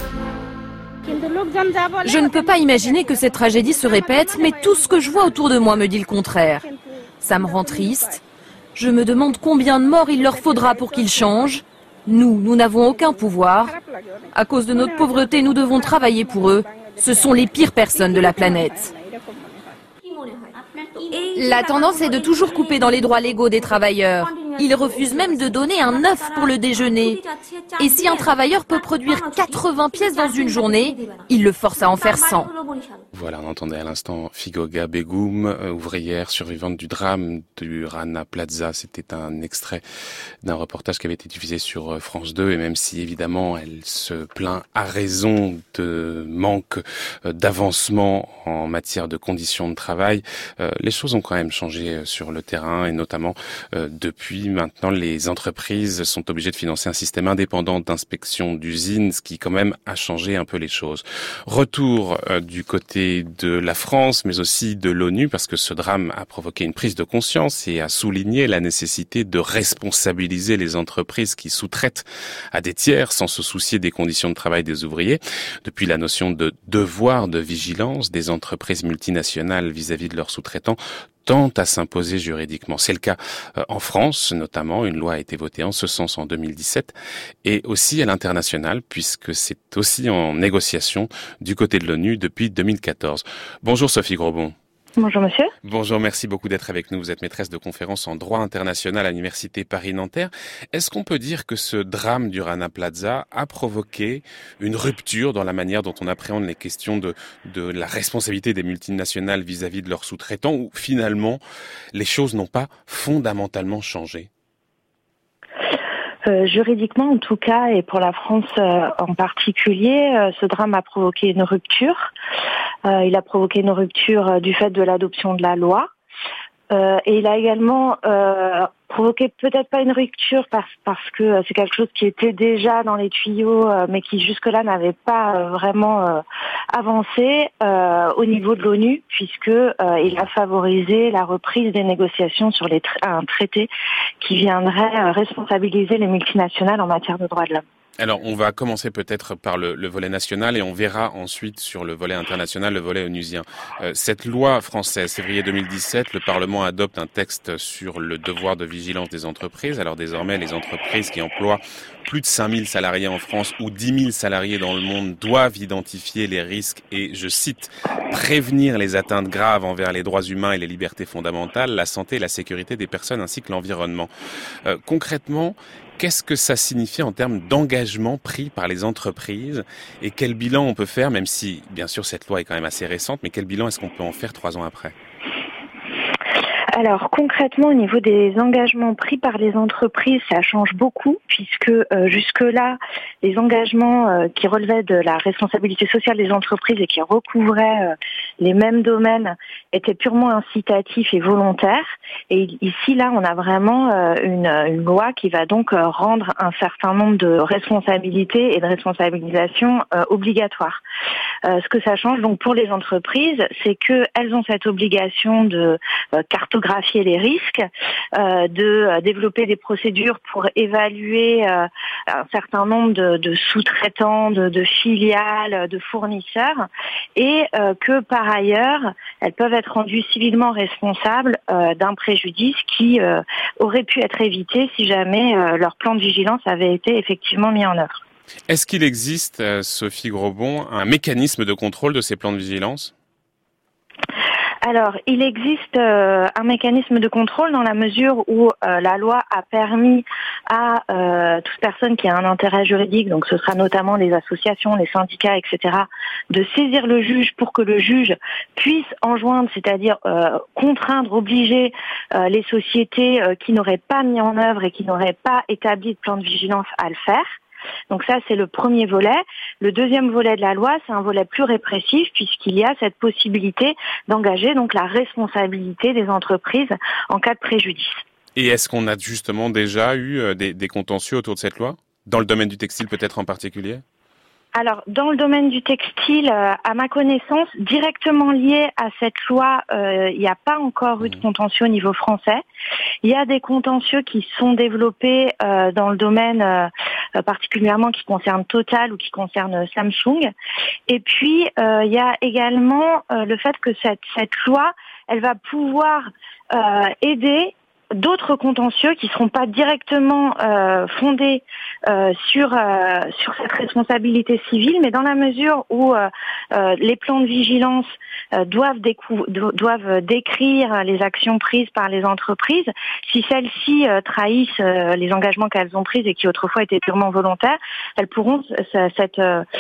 Je ne peux pas imaginer que cette tragédie se répète, mais tout ce que je vois autour de moi me dit le contraire. Ça me rend triste. Je me demande combien de morts il leur faudra pour qu'ils changent. Nous n'avons aucun pouvoir. À cause de notre pauvreté, nous devons travailler pour eux. Ce sont les pires personnes de la planète. La tendance est de toujours couper dans les droits légaux des travailleurs. Ils refusent même de donner un œuf pour le déjeuner. Et si un travailleur peut produire 80 pièces dans une journée, il le force à en faire 100. Voilà, on entendait à l'instant Figoga Begum, ouvrière survivante du drame du Rana Plaza. C'était un extrait d'un reportage qui avait été diffusé sur France 2. Et même si évidemment elle se plaint à raison de manque d'avancement en matière de conditions de travail, les choses ont quand même changé sur le terrain et notamment depuis maintenant les entreprises sont obligées de financer un système indépendant d'inspection d'usines, ce qui quand même a changé un peu les choses. Retour du côté de la France, mais aussi de l'ONU, parce que ce drame a provoqué une prise de conscience et a souligné la nécessité de responsabiliser les entreprises qui sous-traitent à des tiers sans se soucier des conditions de travail des ouvriers. Depuis la notion de devoir de vigilance des entreprises multinationales vis-à-vis de leurs sous-traitants tente à s'imposer juridiquement. C'est le cas en France, notamment. Une loi a été votée en ce sens en 2017 et aussi à l'international puisque c'est aussi en négociation du côté de l'ONU depuis 2014. Bonjour Sophie Grosbon. Bonjour monsieur. Bonjour, merci beaucoup d'être avec nous. Vous êtes maîtresse de conférences en droit international à l'université Paris-Nanterre. Est-ce qu'on peut dire que ce drame du Rana Plaza a provoqué une rupture dans la manière dont on appréhende les questions de la responsabilité des multinationales vis-à-vis de leurs sous-traitants ou finalement les choses n'ont pas fondamentalement changé ? Juridiquement, en tout cas, et pour la France en particulier, ce drame a provoqué une rupture. Il a provoqué une rupture du fait de l'adoption de la loi. Et il a également provoqué peut-être pas une rupture parce que c'est quelque chose qui était déjà dans les tuyaux, mais qui jusque-là n'avait pas vraiment avancé au niveau de l'ONU, puisque il a favorisé la reprise des négociations sur un traité qui viendrait responsabiliser les multinationales en matière de droits de l'homme. Alors, on va commencer peut-être par le volet national et on verra ensuite sur le volet international, le volet onusien. Cette loi française, février 2017, le Parlement adopte un texte sur le devoir de vigilance des entreprises. Alors désormais, les entreprises qui emploient plus de 5000 salariés en France ou 10 000 salariés dans le monde doivent identifier les risques et, je cite, prévenir les atteintes graves envers les droits humains et les libertés fondamentales, la santé et la sécurité des personnes ainsi que l'environnement. Concrètement, qu'est-ce que ça signifie en termes d'engagement pris par les entreprises et quel bilan on peut faire, même si, bien sûr, cette loi est quand même assez récente, mais quel bilan est-ce qu'on peut en faire 3 ans après ? Alors concrètement, au niveau des engagements pris par les entreprises, ça change beaucoup puisque jusque-là, les engagements qui relevaient de la responsabilité sociale des entreprises et qui recouvraient les mêmes domaines étaient purement incitatifs et volontaires. Et ici, là, on a vraiment une loi qui va donc rendre un certain nombre de responsabilités et de responsabilisations obligatoires. Ce que ça change donc pour les entreprises, c'est qu'elles ont cette obligation de cartographier les risques, de développer des procédures pour évaluer un certain nombre de sous-traitants, de filiales, de fournisseurs, et que par ailleurs, elles peuvent être rendues civilement responsables d'un préjudice qui aurait pu être évité si jamais leur plan de vigilance avait été effectivement mis en œuvre. Est-ce qu'il existe, Sophie Grosbon, un mécanisme de contrôle de ces plans de vigilance ? Alors, il existe un mécanisme de contrôle dans la mesure où la loi a permis à toute personne qui a un intérêt juridique, donc ce sera notamment les associations, les syndicats, etc., de saisir le juge pour que le juge puisse enjoindre, c'est-à-dire contraindre, obliger les sociétés qui n'auraient pas mis en œuvre et qui n'auraient pas établi de plan de vigilance à le faire. Donc ça, c'est le premier volet. Le deuxième volet de la loi, c'est un volet plus répressif puisqu'il y a cette possibilité d'engager donc la responsabilité des entreprises en cas de préjudice. Et est-ce qu'on a justement déjà eu des contentieux autour de cette loi ? Dans le domaine du textile peut-être en particulier ? Alors, dans le domaine du textile, à ma connaissance, directement lié à cette loi, il n'y a pas encore eu de contentieux au niveau français. Il y a des contentieux qui sont développés dans le domaine particulièrement qui concerne Total ou qui concerne Samsung. Et puis, il y a également le fait que cette loi, elle va pouvoir aider d'autres contentieux qui ne seront pas directement fondés sur cette responsabilité civile, mais dans la mesure où les plans de vigilance doivent décrire les actions prises par les entreprises. Si celles-ci trahissent les engagements qu'elles ont pris et qui autrefois étaient purement volontaires, elles pourront cette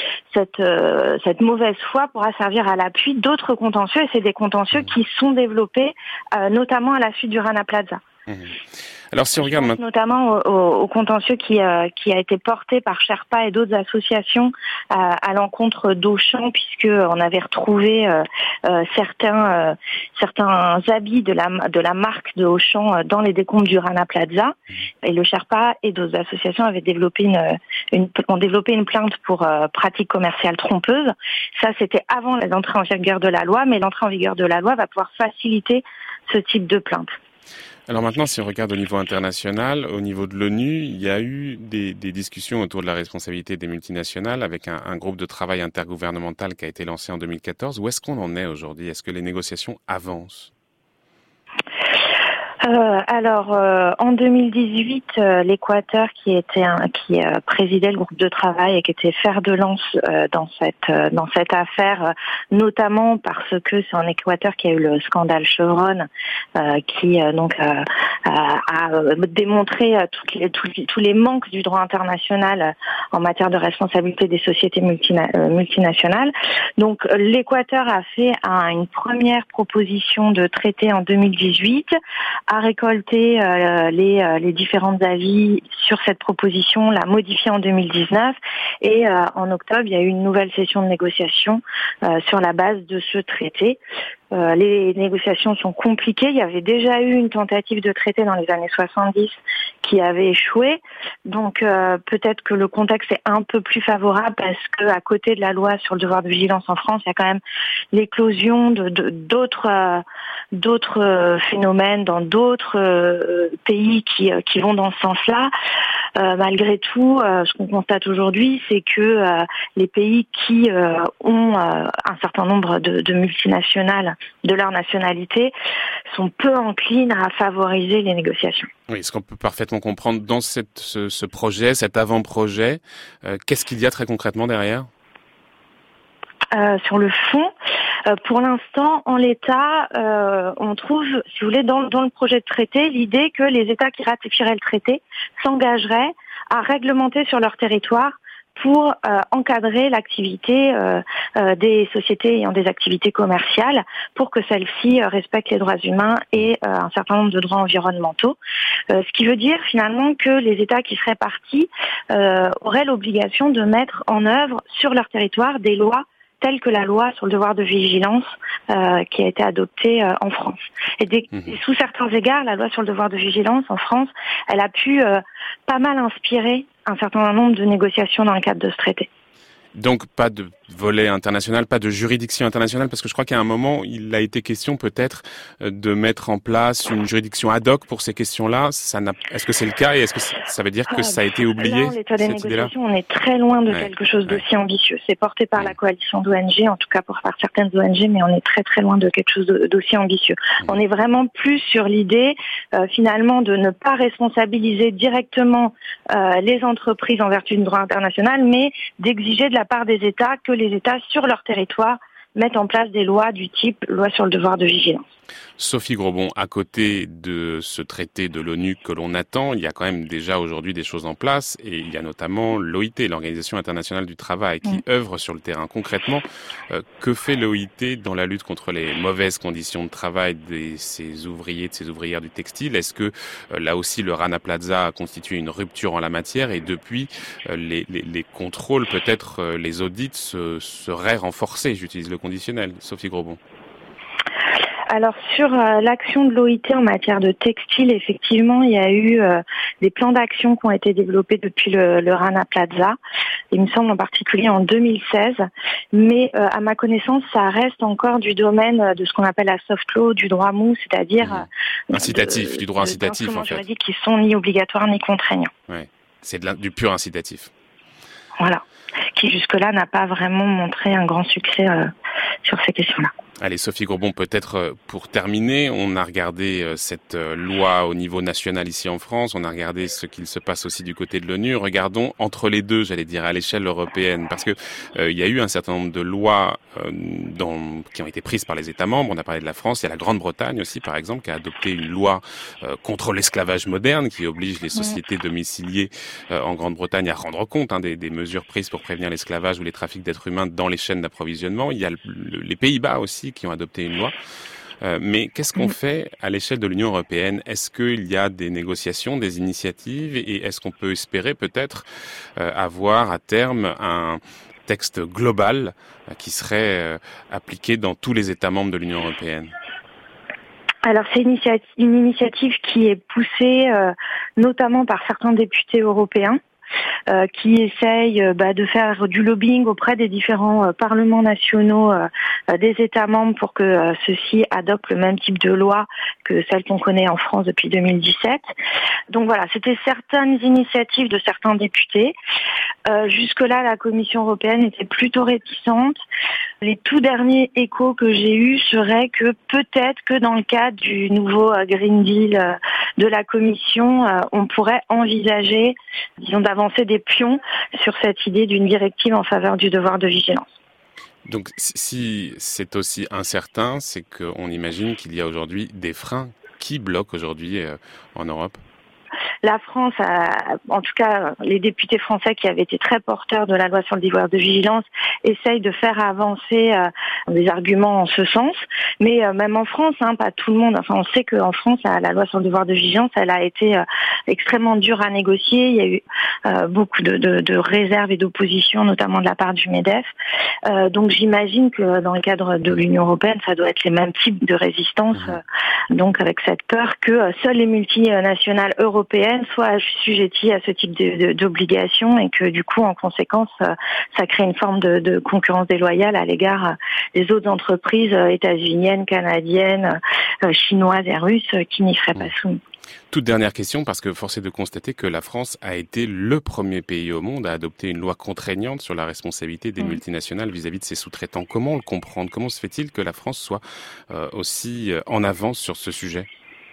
mauvaise foi pourra servir à l'appui d'autres contentieux, et c'est des contentieux qui sont développés notamment à la suite du Rana Plaza. Alors si on regarde notamment au contentieux qui a été porté par Sherpa et d'autres associations à l'encontre d'Auchan, puisque on avait retrouvé certains habits de la marque de Auchan dans les décombres du Rana Plaza, et le Sherpa et d'autres associations avaient ont développé une plainte pour pratique commerciale trompeuse. Ça, c'était avant l'entrée en vigueur de la loi, mais l'entrée en vigueur de la loi va pouvoir faciliter ce type de plainte. Alors maintenant, si on regarde au niveau international, au niveau de l'ONU, il y a eu des discussions autour de la responsabilité des multinationales avec un groupe de travail intergouvernemental qui a été lancé en 2014. Où est-ce qu'on en est aujourd'hui ? Est-ce que les négociations avancent ? En 2018, l'Équateur qui présidait le groupe de travail et qui était fer de lance dans cette affaire, notamment parce que c'est en Équateur qu'il y a eu le scandale Chevron, qui a démontré tous les manques du droit international en matière de responsabilité des sociétés multinationales. Donc l'Équateur a fait une première proposition de traité en 2018 a récolté les différents avis sur cette proposition, l'a modifiée en 2019 et en octobre, il y a eu une nouvelle session de négociation sur la base de ce traité. Les négociations sont compliquées. Il y avait déjà eu une tentative de traité dans les années 70 qui avait échoué. Donc peut-être que le contexte est un peu plus favorable parce que à côté de la loi sur le devoir de vigilance en France, il y a quand même l'éclosion d'autres phénomènes dans d'autres pays qui vont dans ce sens-là. Malgré tout, ce qu'on constate aujourd'hui, c'est que les pays qui ont un certain nombre de multinationales de leur nationalité sont peu enclines à favoriser les négociations. Oui, ce qu'on peut parfaitement comprendre dans ce projet, cet avant-projet, qu'est-ce qu'il y a très concrètement derrière ? Sur le fond, pour l'instant, en l'état, on trouve, si vous voulez, dans le projet de traité, l'idée que les États qui ratifieraient le traité s'engageraient à réglementer sur leur territoire pour encadrer l'activité des sociétés ayant des activités commerciales pour que celles-ci respectent les droits humains et un certain nombre de droits environnementaux. Ce qui veut dire finalement que les États qui seraient partis auraient l'obligation de mettre en œuvre sur leur territoire des lois telle que la loi sur le devoir de vigilance qui a été adoptée en France. Et sous certains égards, la loi sur le devoir de vigilance en France, elle a pu pas mal inspirer un certain nombre de négociations dans le cadre de ce traité. Donc pas de volet international, pas de juridiction internationale, parce que je crois qu'à un moment, il a été question peut-être de mettre en place une juridiction ad hoc pour ces questions-là. Est-ce que c'est le cas et est-ce que ça veut dire que ça a été oublié, là, en l'état des cette idée-là ? négociations, on est très loin de quelque chose d'aussi ambitieux. C'est porté par la coalition d'ONG, en tout cas par certaines ONG, mais on est très très loin de quelque chose d'aussi ambitieux. On est vraiment plus sur l'idée finalement de ne pas responsabiliser directement les entreprises en vertu du droit international, mais d'exiger de la part des États que les États sur leur territoire mettent en place des lois du type loi sur le devoir de vigilance. Sophie Grosbon, à côté de ce traité de l'ONU que l'on attend, il y a quand même déjà aujourd'hui des choses en place et il y a notamment l'OIT, l'Organisation internationale du travail, qui œuvre sur le terrain. Concrètement, que fait l'OIT dans la lutte contre les mauvaises conditions de travail de ces ouvriers, de ces ouvrières du textile ? Est-ce que là aussi le Rana Plaza a constitué une rupture en la matière et depuis les contrôles, peut-être les audits seraient renforcés ? J'utilise le conditionnel. Sophie Grosbon. Alors sur l'action de l'OIT en matière de textile, effectivement, il y a eu des plans d'action qui ont été développés depuis le Rana Plaza. Il me semble en particulier en 2016, mais à ma connaissance, ça reste encore du domaine de ce qu'on appelle la soft law, du droit mou, c'est-à-dire incitatif, du droit incitatif en fait. Juridiques qui sont ni obligatoires ni contraignants. Ouais, c'est du pur incitatif. Voilà, qui jusque-là n'a pas vraiment montré un grand succès sur ces questions-là. Allez, Sophie Grosbon, peut-être pour terminer, on a regardé cette loi au niveau national ici en France, on a regardé ce qu'il se passe aussi du côté de l'ONU. Regardons entre les deux, j'allais dire, à l'échelle européenne, parce que il y a eu un certain nombre de lois qui ont été prises par les États membres. On a parlé de la France, il y a la Grande-Bretagne aussi, par exemple, qui a adopté une loi contre l'esclavage moderne, qui oblige les sociétés domiciliées en Grande-Bretagne à rendre compte des mesures prises pour prévenir l'esclavage ou les trafics d'êtres humains dans les chaînes d'approvisionnement. Il y a les Pays-Bas aussi qui ont adopté une loi. Mais qu'est-ce qu'on fait à l'échelle de l'Union européenne ? Est-ce qu'il y a des négociations, des initiatives et est-ce qu'on peut espérer peut-être avoir à terme un texte global qui serait appliqué dans tous les États membres de l'Union européenne ? Alors c'est une initiative qui est poussée notamment par certains députés européens qui essayent de faire du lobbying auprès des différents parlements nationaux des États membres pour que ceux-ci adoptent le même type de loi que celle qu'on connaît en France depuis 2017. Donc voilà, c'était certaines initiatives de certains députés. Jusque-là, la Commission européenne était plutôt réticente. Les tout derniers échos que j'ai eus seraient que peut-être que dans le cadre du nouveau Green Deal de la Commission, on pourrait envisager, disons, d'avancer des pions sur cette idée d'une directive en faveur du devoir de vigilance. Donc si c'est aussi incertain, c'est qu'on imagine qu'il y a aujourd'hui des freins. Qui bloquent aujourd'hui en Europe ? la France, en tout cas les députés français qui avaient été très porteurs de la loi sur le devoir de vigilance, essayent de faire avancer des arguments en ce sens. Mais même en France, pas tout le monde. Enfin, on sait qu'en France, la loi sur le devoir de vigilance, elle a été extrêmement dure à négocier. Il y a eu beaucoup de réserves et d'opposition, notamment de la part du MEDEF. Donc j'imagine que dans le cadre de l'Union européenne, ça doit être les mêmes types de résistance. Donc avec cette peur que seules les multinationales européennes soient assujetties à ce type d'obligations et que du coup, en conséquence, ça crée une forme de concurrence déloyale à l'égard des autres entreprises états-uniennes, canadiennes, chinoises et russes qui n'y seraient pas soumises. Toute dernière question, parce que force est de constater que la France a été le premier pays au monde à adopter une loi contraignante sur la responsabilité des multinationales vis-à-vis de ses sous-traitants. Comment le comprendre ? Comment se fait-il que la France soit aussi en avance sur ce sujet ?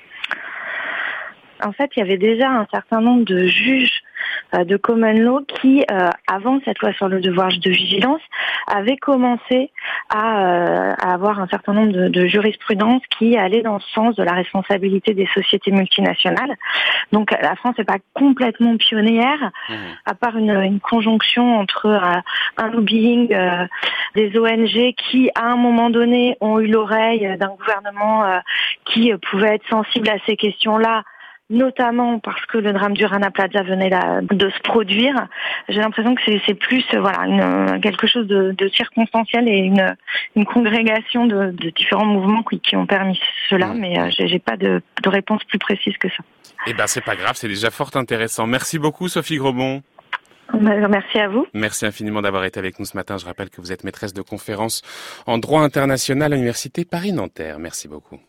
En fait, il y avait déjà un certain nombre de juges de common law qui, avant cette loi sur le devoir de vigilance, avaient commencé à avoir un certain nombre de jurisprudences qui allaient dans le sens de la responsabilité des sociétés multinationales. Donc la France n'est pas complètement pionnière, à part une conjonction entre un lobbying des ONG qui, à un moment donné, ont eu l'oreille d'un gouvernement qui pouvait être sensible à ces questions-là, notamment parce que le drame du Rana Plaza venait de se produire. J'ai l'impression que c'est plus quelque chose de circonstanciel et une congrégation de différents mouvements qui ont permis cela, mais j'ai pas de réponse plus précise que ça. Eh ben c'est pas grave, c'est déjà fort intéressant. Merci beaucoup Sophie Grobon. Merci à vous. Merci infiniment d'avoir été avec nous ce matin. Je rappelle que vous êtes maîtresse de conférences en droit international à l'Université Paris-Nanterre. Merci beaucoup.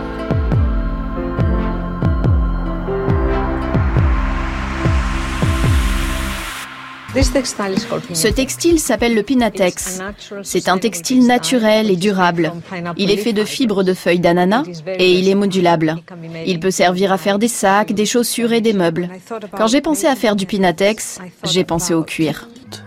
Ce textile s'appelle le Pinatex. C'est un textile naturel et durable. Il est fait de fibres de feuilles d'ananas et il est modulable. Il peut servir à faire des sacs, des chaussures et des meubles. Quand j'ai pensé à faire du Pinatex, j'ai pensé au cuir.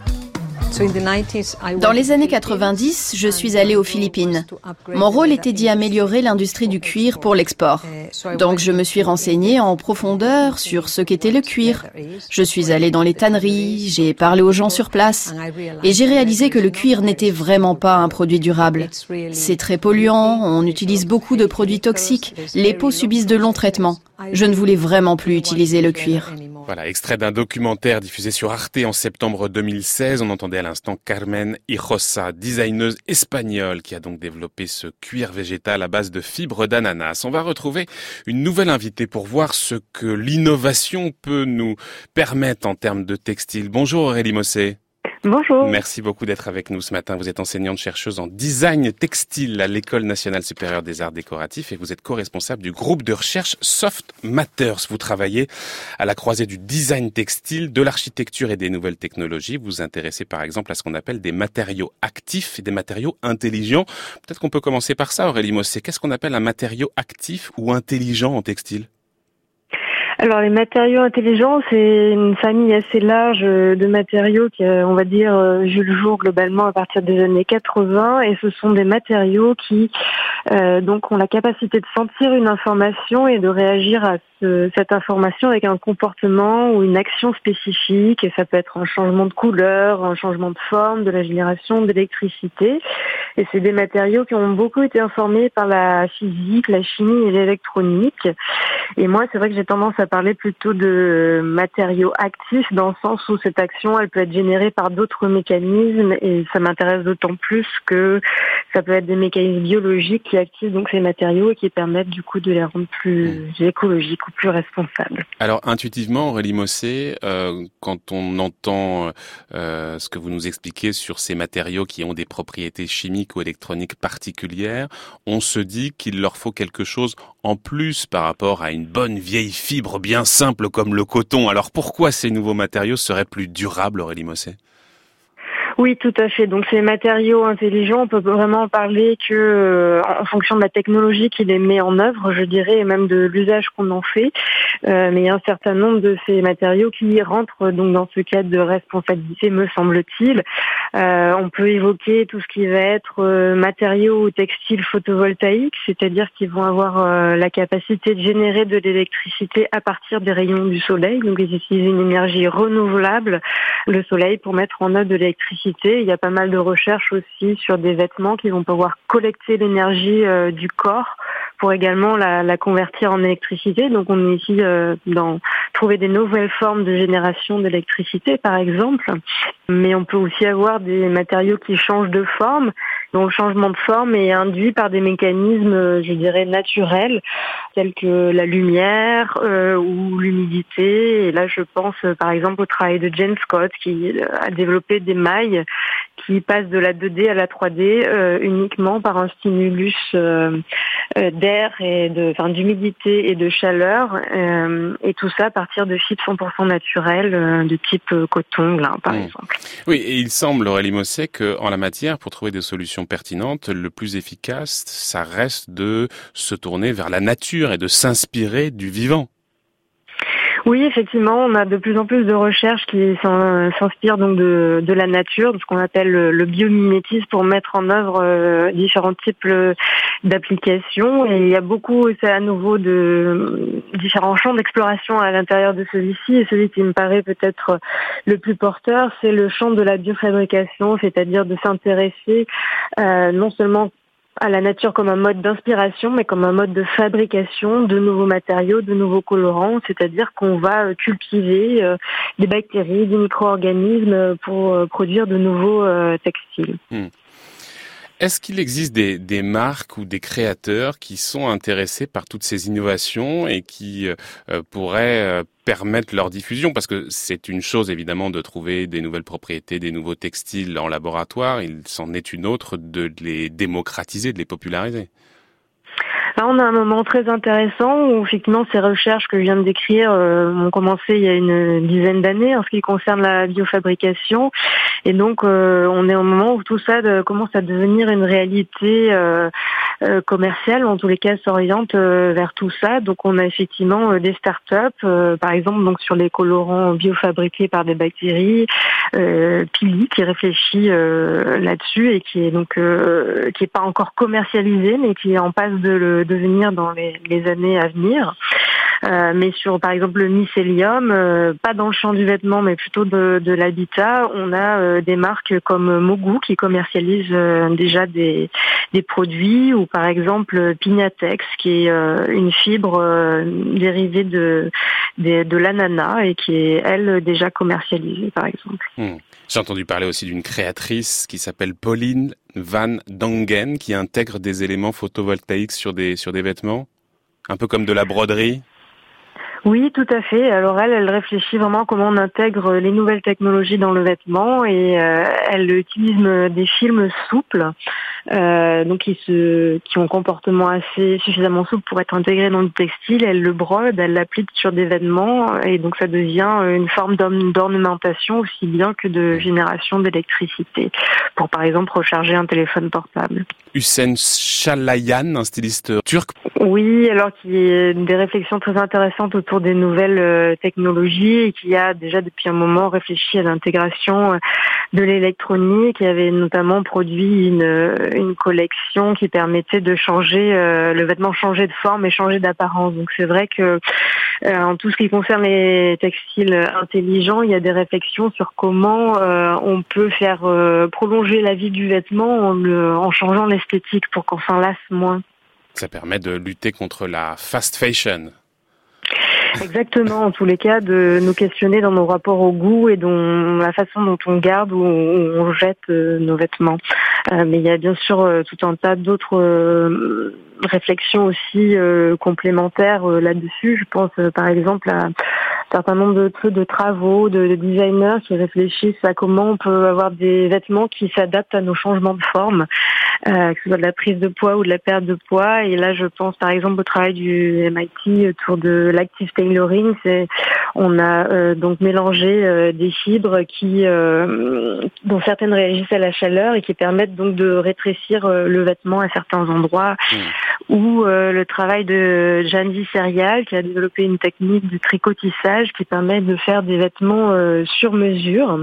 Dans les années 90, je suis allée aux Philippines. Mon rôle était d'y améliorer l'industrie du cuir pour l'export. Donc je me suis renseignée en profondeur sur ce qu'était le cuir. Je suis allée dans les tanneries, j'ai parlé aux gens sur place et j'ai réalisé que le cuir n'était vraiment pas un produit durable. C'est très polluant, on utilise beaucoup de produits toxiques, les peaux subissent de longs traitements. Je ne voulais vraiment plus utiliser le cuir. Voilà, extrait d'un documentaire diffusé sur Arte en septembre 2016. On entendait à l'instant Carmen Hinojosa, designeuse espagnole qui a donc développé ce cuir végétal à base de fibres d'ananas. On va retrouver une nouvelle invitée pour voir ce que l'innovation peut nous permettre en termes de textile. Bonjour Aurélie Mossé. Bonjour. Merci beaucoup d'être avec nous ce matin. Vous êtes enseignante-chercheuse en design textile à l'École nationale supérieure des arts décoratifs et vous êtes co-responsable du groupe de recherche Soft Matters. Vous travaillez à la croisée du design textile, de l'architecture et des nouvelles technologies. Vous vous intéressez par exemple à ce qu'on appelle des matériaux actifs et des matériaux intelligents. Peut-être qu'on peut commencer par ça, Aurélie Mossé. Qu'est-ce qu'on appelle un matériau actif ou intelligent en textile ? Alors les matériaux intelligents, c'est une famille assez large de matériaux qui, on va dire, vu le jour globalement à partir des années 80, et ce sont des matériaux qui donc ont la capacité de sentir une information et de réagir à cette information avec un comportement ou une action spécifique, et ça peut être un changement de couleur, un changement de forme, de la génération d'électricité. Et c'est des matériaux qui ont beaucoup été informés par la physique, la chimie et l'électronique. Et moi, c'est vrai que j'ai tendance à parler plutôt de matériaux actifs dans le sens où cette action, elle peut être générée par d'autres mécanismes, et ça m'intéresse d'autant plus que ça peut être des mécanismes biologiques qui activent donc ces matériaux et qui permettent du coup de les rendre plus écologiques ou plus responsables. Alors intuitivement, Aurélie Mossé, quand on entend ce que vous nous expliquez sur ces matériaux qui ont des propriétés chimiques ou électroniques particulières, on se dit qu'il leur faut quelque chose en plus par rapport à une bonne vieille fibre bien simple comme le coton. Alors pourquoi ces nouveaux matériaux seraient plus durables, Aurélie Mossé ? Oui, tout à fait. Donc ces matériaux intelligents, on peut vraiment en parler que en fonction de la technologie qui les met en œuvre, je dirais, et même de l'usage qu'on en fait. Mais il y a un certain nombre de ces matériaux qui rentrent donc dans ce cadre de responsabilité, me semble-t-il. On peut évoquer tout ce qui va être matériaux ou textiles photovoltaïques, c'est-à-dire qu'ils vont avoir la capacité de générer de l'électricité à partir des rayons du soleil. Donc ils utilisent une énergie renouvelable, le soleil, pour mettre en œuvre de l'électricité. Il y a pas mal de recherches aussi sur des vêtements qui vont pouvoir collecter l'énergie du corps pour également la convertir en électricité. Donc on est ici dans trouver des nouvelles formes de génération d'électricité, par exemple. Mais on peut aussi avoir des matériaux qui changent de forme, dont le changement de forme est induit par des mécanismes, je dirais, naturels, tels que la lumière ou l'humidité. Et là, je pense par exemple au travail de Jane Scott, qui a développé des mailles qui passent de la 2D à la 3D uniquement par un stimulus d'air et d'humidité et de chaleur, et tout ça à partir de fibres 100% naturelles de type coton, lin, par exemple. Oui, et il semble, Aurélie Mosset, qu'en la matière, pour trouver des solutions pertinentes, le plus efficace, ça reste de se tourner vers la nature et de s'inspirer du vivant. Oui, effectivement, on a de plus en plus de recherches qui s'inspirent donc de la nature, de ce qu'on appelle le biomimétisme, pour mettre en œuvre différents types d'applications. Et il y a beaucoup, c'est à nouveau, de différents champs d'exploration à l'intérieur de celui-ci. Et celui qui me paraît peut-être le plus porteur, c'est le champ de la biofabrication, c'est-à-dire de s'intéresser non seulement à la nature comme un mode d'inspiration, mais comme un mode de fabrication de nouveaux matériaux, de nouveaux colorants, c'est-à-dire qu'on va cultiver des bactéries, des micro-organismes pour produire de nouveaux textiles. Est-ce qu'il existe des marques ou des créateurs qui sont intéressés par toutes ces innovations et qui pourraient permettre leur diffusion? Parce que c'est une chose évidemment de trouver des nouvelles propriétés, des nouveaux textiles en laboratoire, il s'en est une autre de les démocratiser, de les populariser. Là, on a un moment très intéressant où effectivement ces recherches que je viens de décrire ont commencé il y a une dizaine d'années en ce qui concerne la biofabrication. Et donc, on est au moment où tout ça commence à devenir une réalité commerciale, ou en tous les cas s'oriente vers tout ça. Donc, on a effectivement des startups, par exemple, donc sur les colorants biofabriqués par des bactéries, Pili, qui réfléchit là-dessus et qui est donc qui est pas encore commercialisé, mais qui est en passe de le devenir dans les années à venir. Mais sur, par exemple, le mycélium, pas dans le champ du vêtement, mais plutôt de l'habitat, on a des marques comme Mogu qui commercialisent déjà des produits, ou par exemple Pignatex, qui est une fibre dérivée de l'ananas et qui est, elle, déjà commercialisée, par exemple. J'ai entendu parler aussi d'une créatrice qui s'appelle Pauline Van Dongen, qui intègre des éléments photovoltaïques sur des vêtements, un peu comme de la broderie. Oui, tout à fait. Alors elle réfléchit vraiment à comment on intègre les nouvelles technologies dans le vêtement, et elle utilise des films souples, donc qui ont un comportement assez suffisamment souple pour être intégrés dans le textile. Elle le brode, elle l'applique sur des vêtements, et donc ça devient une forme d'ornementation aussi bien que de génération d'électricité, pour par exemple recharger un téléphone portable. Hüseyin Çağlayan, un styliste turc. Oui, alors qui a des réflexions très intéressantes autour des nouvelles technologies, et qui a déjà depuis un moment réfléchi à l'intégration de l'électronique, et avait notamment produit une collection qui permettait de changer le vêtement, changer de forme et changer d'apparence. Donc c'est vrai que en tout ce qui concerne les textiles intelligents, il y a des réflexions sur comment on peut faire prolonger la vie du vêtement en changeant l'esthétique pour qu'on s'en lasse moins. Ça permet de lutter contre la fast fashion. Exactement, en tous les cas, de nous questionner dans nos rapports au goût et dans la façon dont on garde ou on jette nos vêtements. Mais il y a bien sûr tout un tas d'autres réflexions aussi complémentaires là-dessus. Je pense par exemple à un certain nombre de travaux de designers qui réfléchissent à comment on peut avoir des vêtements qui s'adaptent à nos changements de forme, que ce soit de la prise de poids ou de la perte de poids. Et là, je pense par exemple au travail du MIT autour de l'active tailoring. On a donc mélangé des fibres dont certaines réagissent à la chaleur et qui permettent donc de rétrécir le vêtement à certains endroits. Ou le travail de Jandy Serial qui a développé une technique de tricotissage qui permet de faire des vêtements sur mesure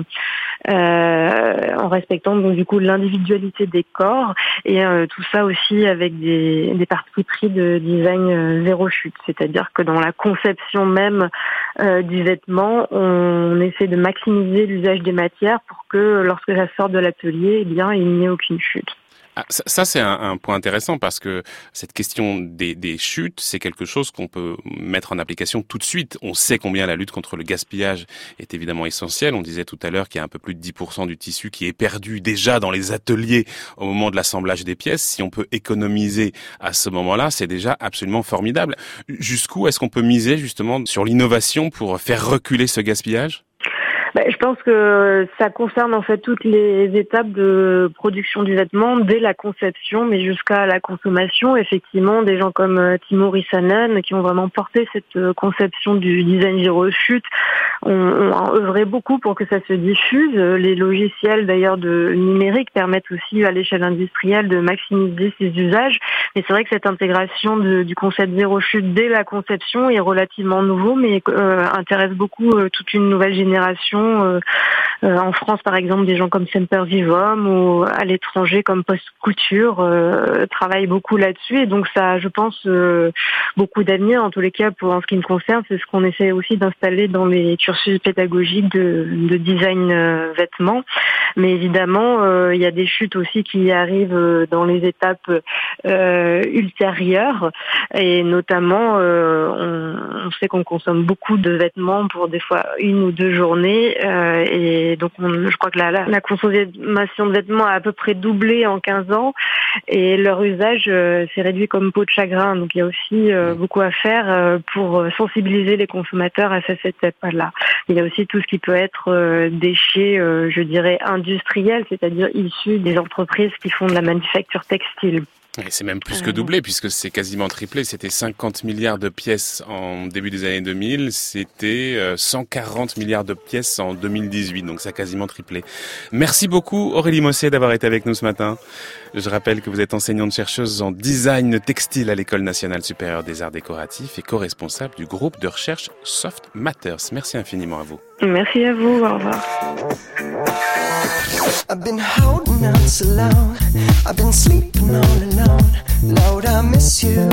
en respectant donc du coup l'individualité des corps et tout ça aussi avec des partis pris de design zéro chute, c'est-à-dire que dans la conception même du vêtement, on essaie de maximiser l'usage des matières pour que lorsque ça sort de l'atelier, eh bien il n'y ait aucune chute. Ah, ça c'est un point intéressant parce que cette question des chutes, c'est quelque chose qu'on peut mettre en application tout de suite. On sait combien la lutte contre le gaspillage est évidemment essentielle. On disait tout à l'heure qu'il y a un peu plus de 10% du tissu qui est perdu déjà dans les ateliers au moment de l'assemblage des pièces. Si on peut économiser à ce moment-là, c'est déjà absolument formidable. Jusqu'où est-ce qu'on peut miser justement sur l'innovation pour faire reculer ce gaspillage ? Je pense que ça concerne en fait toutes les étapes de production du vêtement, dès la conception, mais jusqu'à la consommation. Effectivement, des gens comme Timo Rissanen, qui ont vraiment porté cette conception du design zéro chute, ont œuvré beaucoup pour que ça se diffuse. Les logiciels d'ailleurs de numérique permettent aussi à l'échelle industrielle de maximiser ses usages. Mais c'est vrai que cette intégration du concept zéro chute dès la conception est relativement nouveau, mais intéresse beaucoup toute une nouvelle génération. En France, par exemple, des gens comme Semper Vivum ou à l'étranger comme Post Couture travaillent beaucoup là-dessus. Et donc ça, je pense, beaucoup d'avenir. En tous les cas, en ce qui me concerne, c'est ce qu'on essaie aussi d'installer dans les cursus pédagogiques de design vêtements. Mais évidemment, il y a des chutes aussi qui arrivent dans les étapes ultérieures. Et notamment, on sait qu'on consomme beaucoup de vêtements pour des fois 1 ou 2 journées. Et donc, je crois que la consommation de vêtements a à peu près doublé en 15 ans et leur usage s'est réduit comme peau de chagrin. Donc, il y a aussi beaucoup à faire pour sensibiliser les consommateurs à cette étape-là. Il y a aussi tout ce qui peut être déchets, je dirais, industriels, c'est-à-dire issus des entreprises qui font de la manufacture textile. Et c'est même plus que doublé puisque c'est quasiment triplé. C'était 50 milliards de pièces en début des années 2000. C'était 140 milliards de pièces en 2018. Donc ça a quasiment triplé. Merci beaucoup Aurélie Mossé d'avoir été avec nous ce matin. Je rappelle que vous êtes enseignante-chercheuse en design textile à l'École nationale supérieure des arts décoratifs et co-responsable du groupe de recherche Soft Matters. Merci infiniment à vous. Merci à vous. Au revoir. I've been holding on so long, I've been sleeping all alone, Lord I miss you.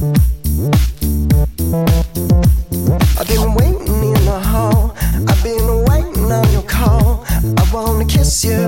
I've been waiting in the hall, I've been waiting on your call, I wanna kiss you.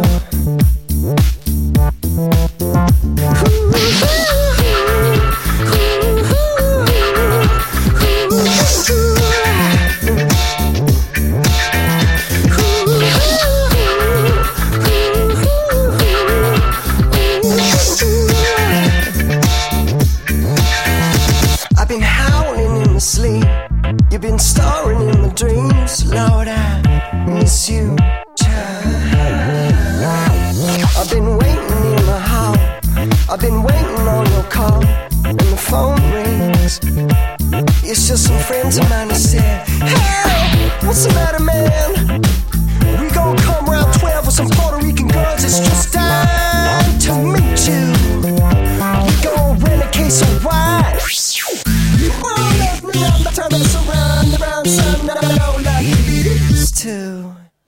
Sleep. You've been starring in my dreams, Lord, I miss you, child. I've been waiting in the hall, I've been waiting on your call, and the phone rings. It's just some friends of mine who said, hey, what's the matter, man? We gon' come around 12 with some Puerto Rican girls, it's just time to meet you. We gon' rent a case of wine. Turn us around, son, like it used to.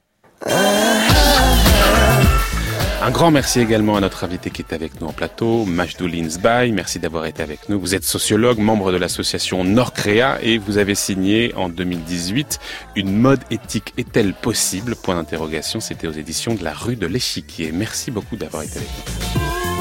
Un grand merci également à notre invité qui est avec nous en plateau, Majdou Linsbaï. Merci d'avoir été avec nous. Vous êtes sociologue, membre de l'association Nordcrea et vous avez signé en 2018 Une mode éthique est-elle possible ? Point d'interrogation. C'était aux éditions de la Rue de l'Échiquier. Merci beaucoup d'avoir été avec nous.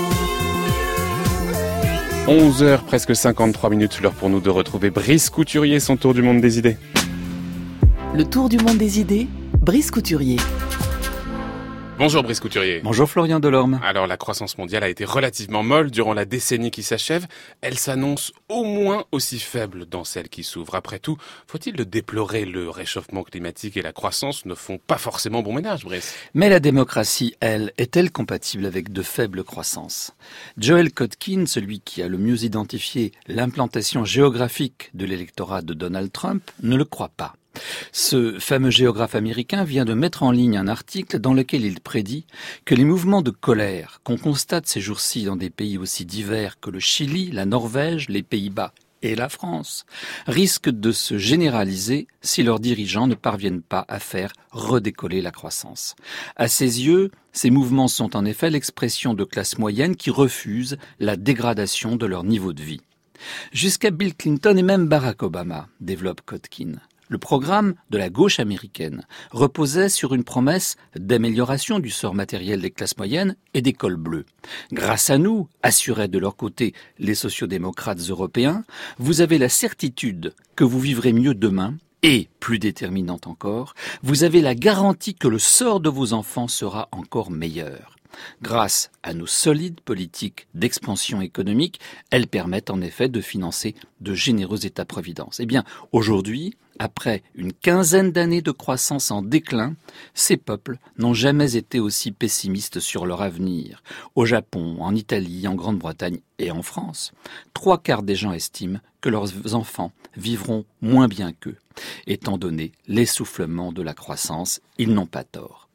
11h, presque 53 minutes, l'heure pour nous de retrouver Brice Couturier, son tour du monde des idées. Le tour du monde des idées, Brice Couturier. Bonjour Brice Couturier. Bonjour Florian Delorme. Alors la croissance mondiale a été relativement molle durant la décennie qui s'achève. Elle s'annonce au moins aussi faible dans celle qui s'ouvre. Après tout, faut-il le déplorer? Le réchauffement climatique et la croissance ne font pas forcément bon ménage, Brice. Mais la démocratie, elle, est-elle compatible avec de faibles croissances? Joel Kotkin, celui qui a le mieux identifié l'implantation géographique de l'électorat de Donald Trump, ne le croit pas. Ce fameux géographe américain vient de mettre en ligne un article dans lequel il prédit que les mouvements de colère qu'on constate ces jours-ci dans des pays aussi divers que le Chili, la Norvège, les Pays-Bas et la France risquent de se généraliser si leurs dirigeants ne parviennent pas à faire redécoller la croissance. À ses yeux, ces mouvements sont en effet l'expression de classes moyennes qui refusent la dégradation de leur niveau de vie. Jusqu'à Bill Clinton et même Barack Obama, développe Kotkin. Le programme de la gauche américaine reposait sur une promesse d'amélioration du sort matériel des classes moyennes et des cols bleus. Grâce à nous, assuraient de leur côté les sociodémocrates européens, vous avez la certitude que vous vivrez mieux demain et, plus déterminante encore, vous avez la garantie que le sort de vos enfants sera encore meilleur. Grâce à nos solides politiques d'expansion économique, elles permettent en effet de financer de généreux États-providence. Eh bien, aujourd'hui, après une quinzaine d'années de croissance en déclin, ces peuples n'ont jamais été aussi pessimistes sur leur avenir. Au Japon, en Italie, en Grande-Bretagne et en France, 3/4 des gens estiment que leurs enfants vivront moins bien qu'eux. Étant donné l'essoufflement de la croissance, ils n'ont pas tort.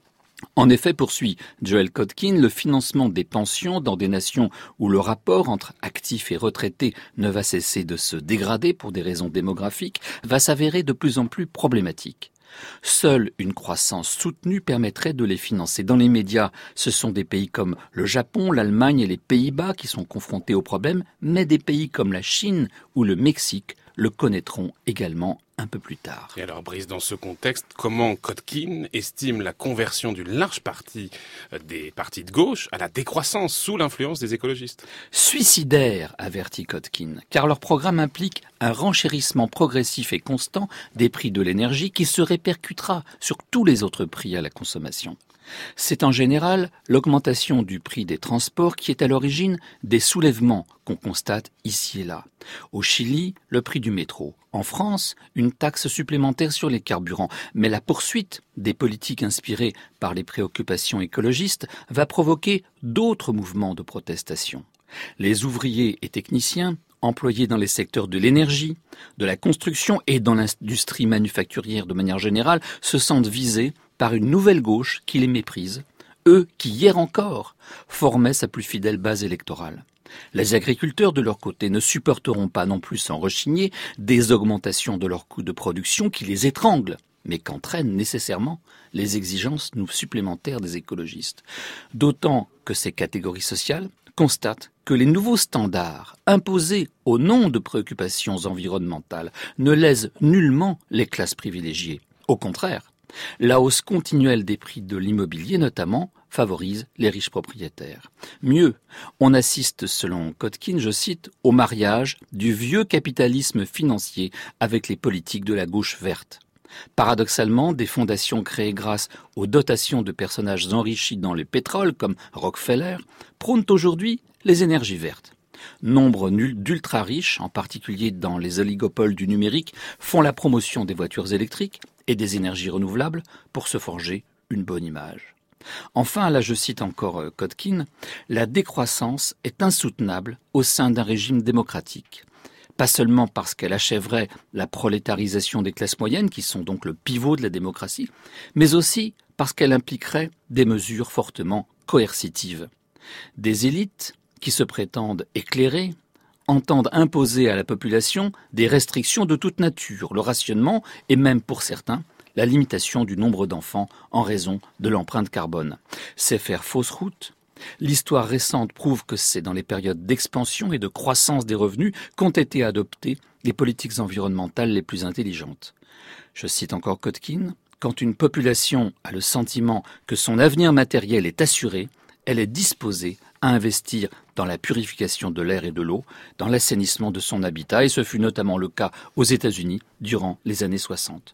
En effet, poursuit Joel Kotkin, le financement des pensions dans des nations où le rapport entre actifs et retraités ne va cesser de se dégrader pour des raisons démographiques va s'avérer de plus en plus problématique. Seule une croissance soutenue permettrait de les financer. Dans les médias, ce sont des pays comme le Japon, l'Allemagne et les Pays-Bas qui sont confrontés au problème, mais des pays comme la Chine ou le Mexique le connaîtront également un peu plus tard. Et alors Brice, dans ce contexte, comment Kotkin estime la conversion d'une large partie des partis de gauche à la décroissance sous l'influence des écologistes? Suicidaire, avertit Kotkin, car leur programme implique un renchérissement progressif et constant des prix de l'énergie qui se répercutera sur tous les autres prix à la consommation. C'est en général l'augmentation du prix des transports qui est à l'origine des soulèvements qu'on constate ici et là. Au Chili, le prix du métro. En France, une taxe supplémentaire sur les carburants. Mais la poursuite des politiques inspirées par les préoccupations écologistes va provoquer d'autres mouvements de protestation. Les ouvriers et techniciens employés dans les secteurs de l'énergie, de la construction et dans l'industrie manufacturière de manière générale se sentent visés par une nouvelle gauche qui les méprise, eux qui hier encore formaient sa plus fidèle base électorale. Les agriculteurs de leur côté ne supporteront pas non plus sans rechigner des augmentations de leurs coûts de production qui les étranglent, mais qu'entraînent nécessairement les exigences supplémentaires des écologistes. D'autant que ces catégories sociales constatent que les nouveaux standards imposés au nom de préoccupations environnementales ne lèsent nullement les classes privilégiées. Au contraire, la hausse continuelle des prix de l'immobilier notamment favorise les riches propriétaires. Mieux, on assiste selon Kotkin, je cite, au mariage du vieux capitalisme financier avec les politiques de la gauche verte. Paradoxalement, des fondations créées grâce aux dotations de personnages enrichis dans le pétrole comme Rockefeller prônent aujourd'hui les énergies vertes. Nombre d'ultra-riches, en particulier dans les oligopoles du numérique, font la promotion des voitures électriques et des énergies renouvelables pour se forger une bonne image. Enfin, là je cite encore Kotkin, la décroissance est insoutenable au sein d'un régime démocratique. Pas seulement parce qu'elle achèverait la prolétarisation des classes moyennes, qui sont donc le pivot de la démocratie, mais aussi parce qu'elle impliquerait des mesures fortement coercitives. Des élites qui se prétendent éclairées entendent imposer à la population des restrictions de toute nature, le rationnement et même pour certains, la limitation du nombre d'enfants en raison de l'empreinte carbone. C'est faire fausse route. L'histoire récente prouve que c'est dans les périodes d'expansion et de croissance des revenus qu'ont été adoptées les politiques environnementales les plus intelligentes. Je cite encore Kotkin, « Quand une population a le sentiment que son avenir matériel est assuré, elle est disposée à investir dans la purification de l'air et de l'eau, dans l'assainissement de son habitat, et ce fut notamment le cas aux États-Unis durant les années 60.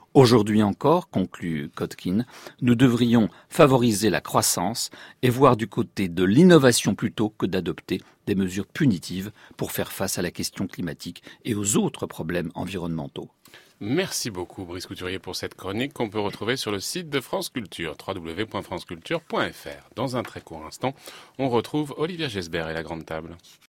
Aujourd'hui encore, conclut Kotkin, nous devrions favoriser la croissance et voir du côté de l'innovation plutôt que d'adopter des mesures punitives pour faire face à la question climatique et aux autres problèmes environnementaux. Merci beaucoup Brice Couturier pour cette chronique qu'on peut retrouver sur le site de France Culture, www.franceculture.fr. Dans un très court instant, on retrouve Olivia Gesbert et la Grande Table.